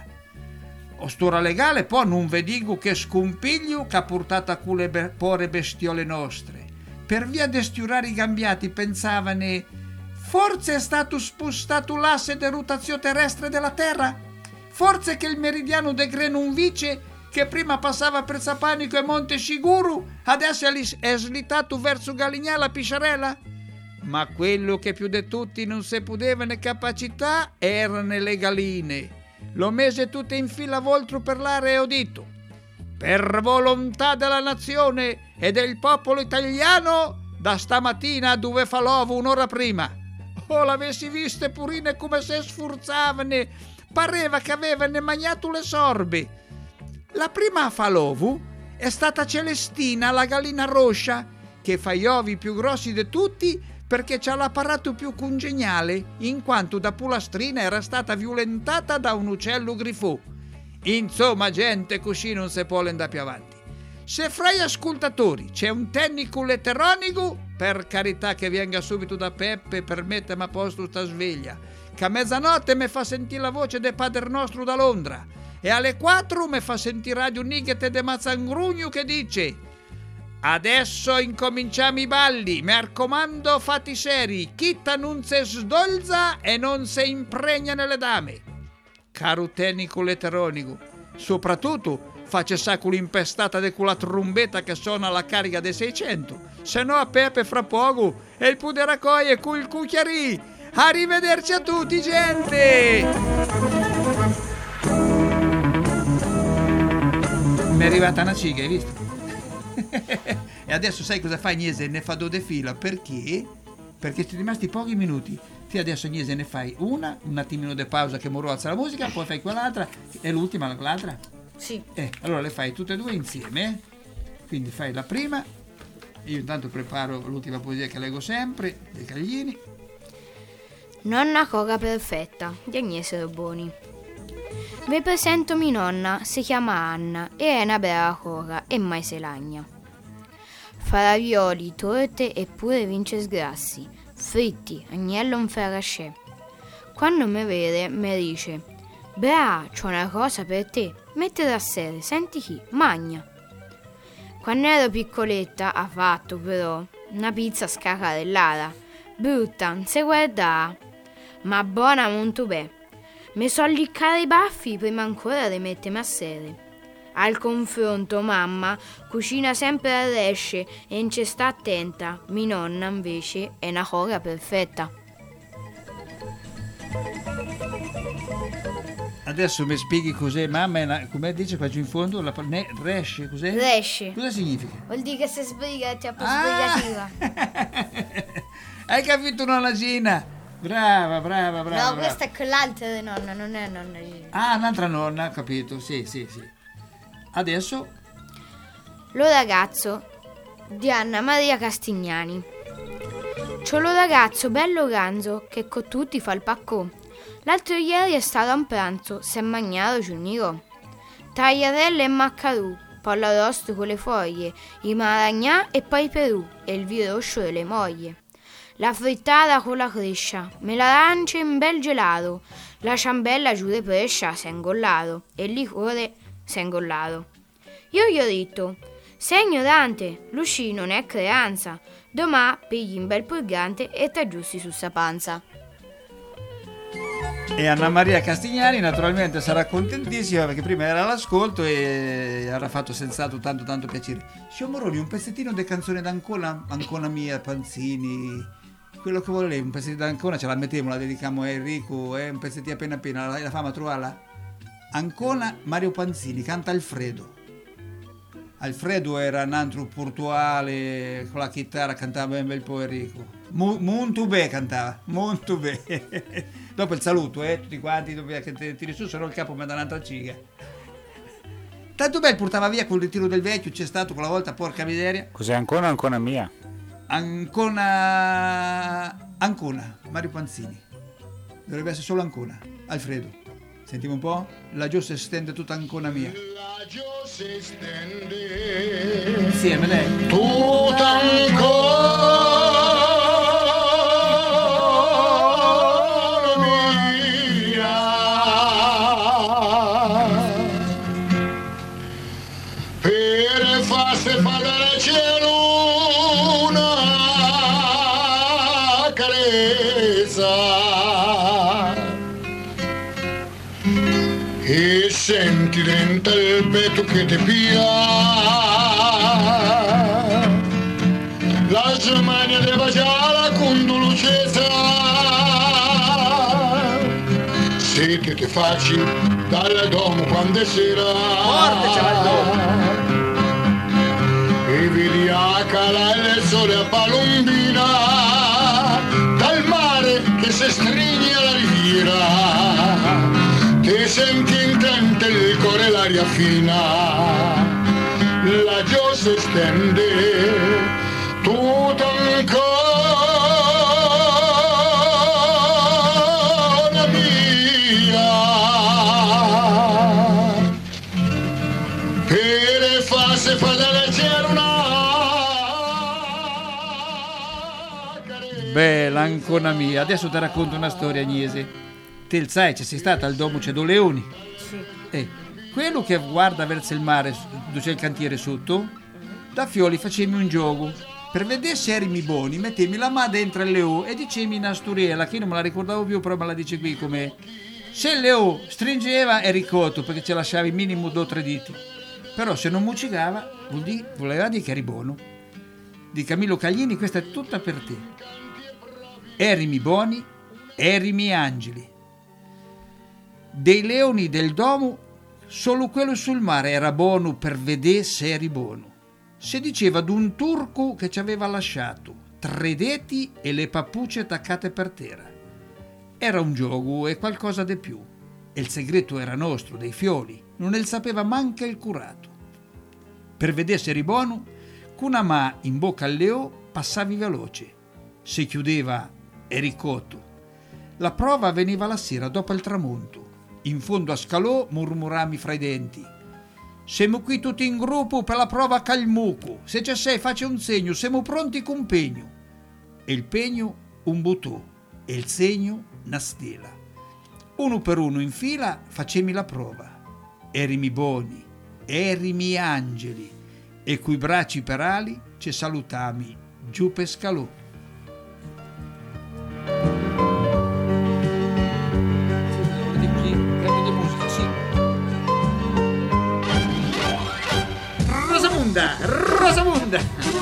O stora legale poi non vi dico che scompiglio che ha portato a quelle pore bestiole nostre. Per via di stiurare i gambiati pensavano forse è stato spostato l'asse di rotazione terrestre della Terra? Forse che il meridiano de Grenunvice che prima passava per Sapanico e Monte Siguru adesso è slitato verso Galignala Pisciarella? Ma quello che più di tutti non si poteva né capacità erano le galline. L'ho mese tutte in fila voltro per l'area e ho detto: per volontà della nazione e del popolo italiano, da stamattina dove fa l'ovo un'ora prima. Oh, l'avessi viste purine come se sforzavano pareva che avevano mangiato le sorbe. La prima a fa l'ovu è stata Celestina, la gallina rossa, che fa gli ovi più grossi di tutti perché c'ha l'apparato più congeniale, in quanto da pulastrina era stata violentata da un uccello grifò. Insomma, gente, così non si può andare più avanti. Se fra gli ascoltatori c'è un tecnico elettronico, per carità che venga subito da Peppe per mettermi a posto sta sveglia, che a mezzanotte mi fa sentire la voce del Padre Nostro da Londra e alle 4 mi fa sentire Radio Nighete de Mazzangrugno che dice: adesso incominciamo i balli, mi raccomando fatti seri, chitta non se sdolza e non se impregna nelle dame. Caro tecnico elettronico, soprattutto faccia sacco impestata di quella trombetta che suona alla carica dei 600, se no a Peppe fra poco e il pude raccogliere con il cucchiarì. Arrivederci a tutti, gente! Mi è arrivata una ciga, hai visto? E adesso sai cosa fai, Agnese? Ne fa 2 di fila, perché? Perché sono rimasti pochi minuti. Ti adesso, Agnese, ne fai un attimino di pausa che Moro alza la musica, poi fai quell'altra e l'ultima, l'altra? Sì. Allora le fai tutte e 2 insieme. Quindi fai la prima, io intanto preparo l'ultima poesia che leggo sempre, dei Caglini. Nonna Coga perfetta di Agnese Roboni. Vi presento mia nonna, si chiama Anna e è una brava coga e mai se lagna. Fa ravioli, torte e pure vince sgrassi, fritti, agnello un ferrascè. Quando mi vede mi dice: bra, c'ho una cosa per te, mettete a serie, senti chi, magna. Quando ero piccoletta ha fatto però una pizza scacarellata, brutta, non si guarda, ma buona molto bene. Mi so liccare i baffi prima ancora di mettermi a serie. Al confronto mamma cucina sempre a resce e non ci sta attenta, mia nonna invece è una coga perfetta. Adesso mi spieghi cos'è, mamma, come dice qua giù in fondo, resce, cos'è? Resce. Cosa significa? Vuol dire che sei sbrigata, troppo sbrigativa. Hai capito, nonna Gina? Brava. No, questa è quell'altra di nonna, non è nonna Gina. Ah, un'altra nonna, capito, sì. Adesso? Lo ragazzo di Anna Maria Castignani. C'ho lo ragazzo bello ganzo che con tutti fa il paccò. L'altro ieri è stato a un pranzo, s'è magnato ciugnirò. Tagliatelle e maccarù, pollo arrosto con le foglie, i maragnà e poi Perù e il viroscio delle moglie. La frittata con la crescia, me l'arancia in bel gelato, la ciambella giù de prescia s'è ingollato e il liquore s'è ingollato. Io gli ho detto: sei ignorante, l'uscì non è creanza, domà pigli un bel purgante e t'aggiusti su sa panza. E Anna Maria Castignani naturalmente sarà contentissima perché prima era all'ascolto e avrà fatto senz'altro tanto piacere. Signor Moroni, un pezzettino di canzone d'Ancona, Ancona mia, Panzini, quello che vuole lei, un pezzettino d'Ancona, ce la mettiamo, la dedichiamo a Enrico, un pezzettino appena, la fama trovarla. Ancona, Mario Panzini, canta Alfredo. Alfredo era un altro portuale, con la chitarra cantava ben bel po' Enrico. Molto bene cantava, molto bene. Dopo il saluto, tutti quanti, che tiri su, se no il capo mi dà un'altra ciga. Tanto bel portava via col ritiro del vecchio, c'è stato quella volta, porca miseria. Cos'è Ancona o Ancona mia? Ancona, Mario Panzini. Dovrebbe essere solo Ancona, Alfredo. Sentiamo un po'? La giù si stende tutta Ancona mia. La giù si stende insieme, dai. Tutta Ancona mia per farsi pagare cielo una carezza e senti dentro il petto che ti pia la smania di baciare con dolcezza se ti facci dal domo quando è sera e vedi a calare il sole a Palombina dal mare che si stringe alla riviera ti senti intente il cuore l'aria fina, la gioia si stende tutto ancora via, per farsi fare c'era una. Bella Ancona mia, adesso ti racconto una storia, Agnese. Te sai, ci sei stata al Domo Cedo Leoni? Sì. Quello che guarda verso il mare, dove c'è il cantiere sotto, da Fioli facemi un gioco. Per vedere se eri buoni, mettemi la mano dentro il Leo e dicemi una storiella, che io non me la ricordavo più, però me la dice qui come. Se il Leo stringeva eri cotto, perché ci lasciavi minimo 2 o 3 diti. Però se non mucicava, voleva dire che eri buono. Di Camillo Caglini, questa è tutta per te. Erimi buoni, erimi angeli. Dei leoni del domo, solo quello sul mare era buono per vedere se eri buono. Si diceva d'un turco che ci aveva lasciato 3 deti e le pappucce attaccate per terra. Era un gioco e qualcosa di più. E il segreto era nostro, dei Fioli, non ne sapeva manca il curato. Per vedere se eri buono, con una mano in bocca al leo passavi veloce. Se chiudeva eri cotto. La prova veniva la sera dopo il tramonto. In fondo a scalò murmurami fra i denti. Siamo qui tutti in gruppo per la prova calmuco. Se c'è sei faccia un segno, siamo pronti con pegno. E il pegno un butò e il segno una stela. Uno per uno in fila facemi la prova. Erimi buoni, erimi angeli, e coi bracci per ali ci salutami giù per scalò. Rosamunda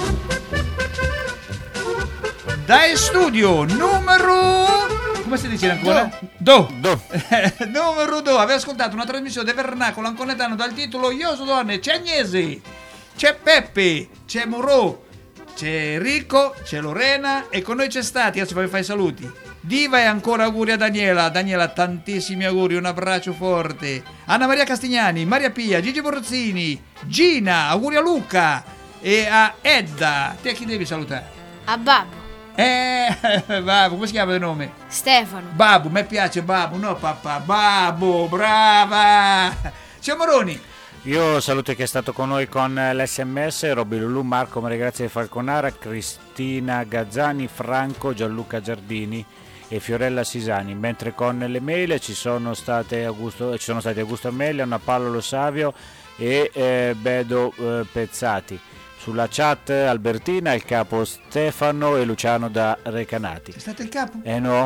dai studio numero, come si dice ancora? Do. Numero 2. Aveva ascoltato una trasmissione del Vernacolo Anconetano dal titolo Io sono donne. C'è Agnese, c'è Peppe, c'è Morò, c'è Enrico, c'è Lorena e con noi c'è Stati. Adesso vi fai i saluti. Diva e ancora auguri a Daniela. Daniela, tantissimi auguri, un abbraccio forte. Anna Maria Castignani, Maria Pia, Gigi Borrozzini, Gina, auguri a Luca e a Edda. Te chi devi salutare? A Babbo. Babbo, come si chiama il nome? Stefano. Babbo, mi piace Babbo, no papà. Babbo, brava. Ciao Moroni. Io saluto chi è stato con noi con l'SMS, Robby Lulù, Marco Maria Grazia di Falconara, Cristina Gazzani, Franco, Gianluca Giardini e Fiorella Sisani, mentre con le mail ci sono stati Augusto Amelia, Anna Paolo Lo Savio e Bedo Pezzati. Sulla chat Albertina, il capo Stefano e Luciano da Recanati. È stato il capo? No.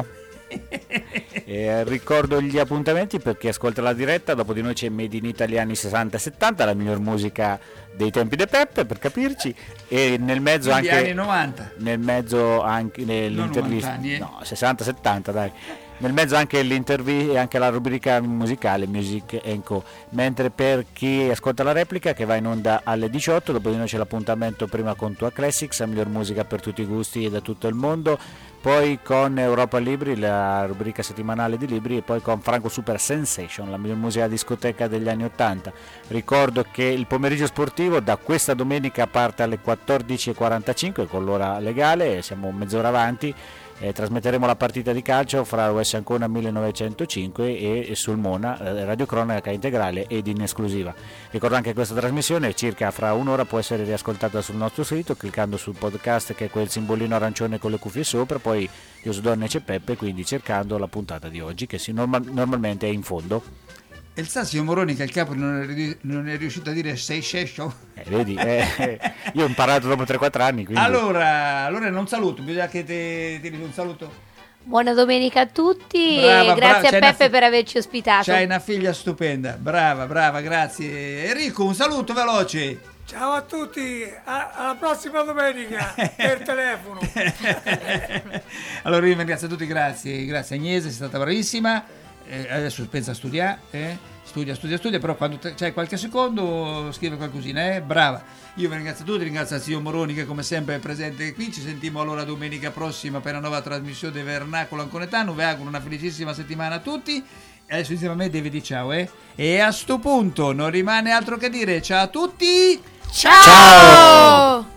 Ricordo gli appuntamenti per chi ascolta la diretta. Dopo di noi c'è Made in Italy anni 60-70, la miglior musica dei tempi de Peppe, per capirci, e nel mezzo anche anni 90. Nel mezzo anche nell'intervista 60-70 dai. Nel mezzo anche l'intervista e anche la rubrica musicale Music & Co. Mentre per chi ascolta la replica, che va in onda alle 18, dopo di noi c'è l'appuntamento prima con Tua Classics, la miglior musica per tutti i gusti e da tutto il mondo, poi con Europa Libri, la rubrica settimanale di libri, e poi con Franco Super Sensation, la miglior musica discoteca degli anni 80. Ricordo che il pomeriggio sportivo da questa domenica parte alle 14:45 con l'ora legale, siamo mezz'ora avanti. Trasmetteremo la partita di calcio fra US Ancona 1905 e sul Mona, radiocronaca integrale ed in esclusiva. Ricordo anche che questa trasmissione circa fra un'ora può essere riascoltata sul nostro sito cliccando sul podcast, che è quel simbolino arancione con le cuffie sopra, poi Io so donne c'è Peppe, quindi cercando la puntata di oggi che normalmente è in fondo. E il Sassio Moroni, che il capo non è riuscito a dire sei scesso. Vedi, io ho imparato dopo 3-4 anni. Quindi. Allora non saluto, bisogna che ti dico un saluto. Buona domenica a tutti, Brava, e grazie a Peppe per averci ospitato. C'hai una figlia stupenda, brava, grazie. Enrico, un saluto veloce. Ciao a tutti, alla prossima domenica per telefono. Allora io vi ringrazio a tutti, grazie Agnese, sei stata bravissima. Adesso pensa a studiare, studia, però quando c'hai qualche secondo scrive qualcosina, brava. Io vi ringrazio a tutti, ringrazio il signor Moroni che come sempre è presente qui. Ci sentiamo allora domenica prossima per una nuova trasmissione del Vernacolo Anconetano. Vi auguro una felicissima settimana a tutti Adesso insieme a me devi dire ciao, E a sto punto non rimane altro che dire ciao a tutti. Ciao!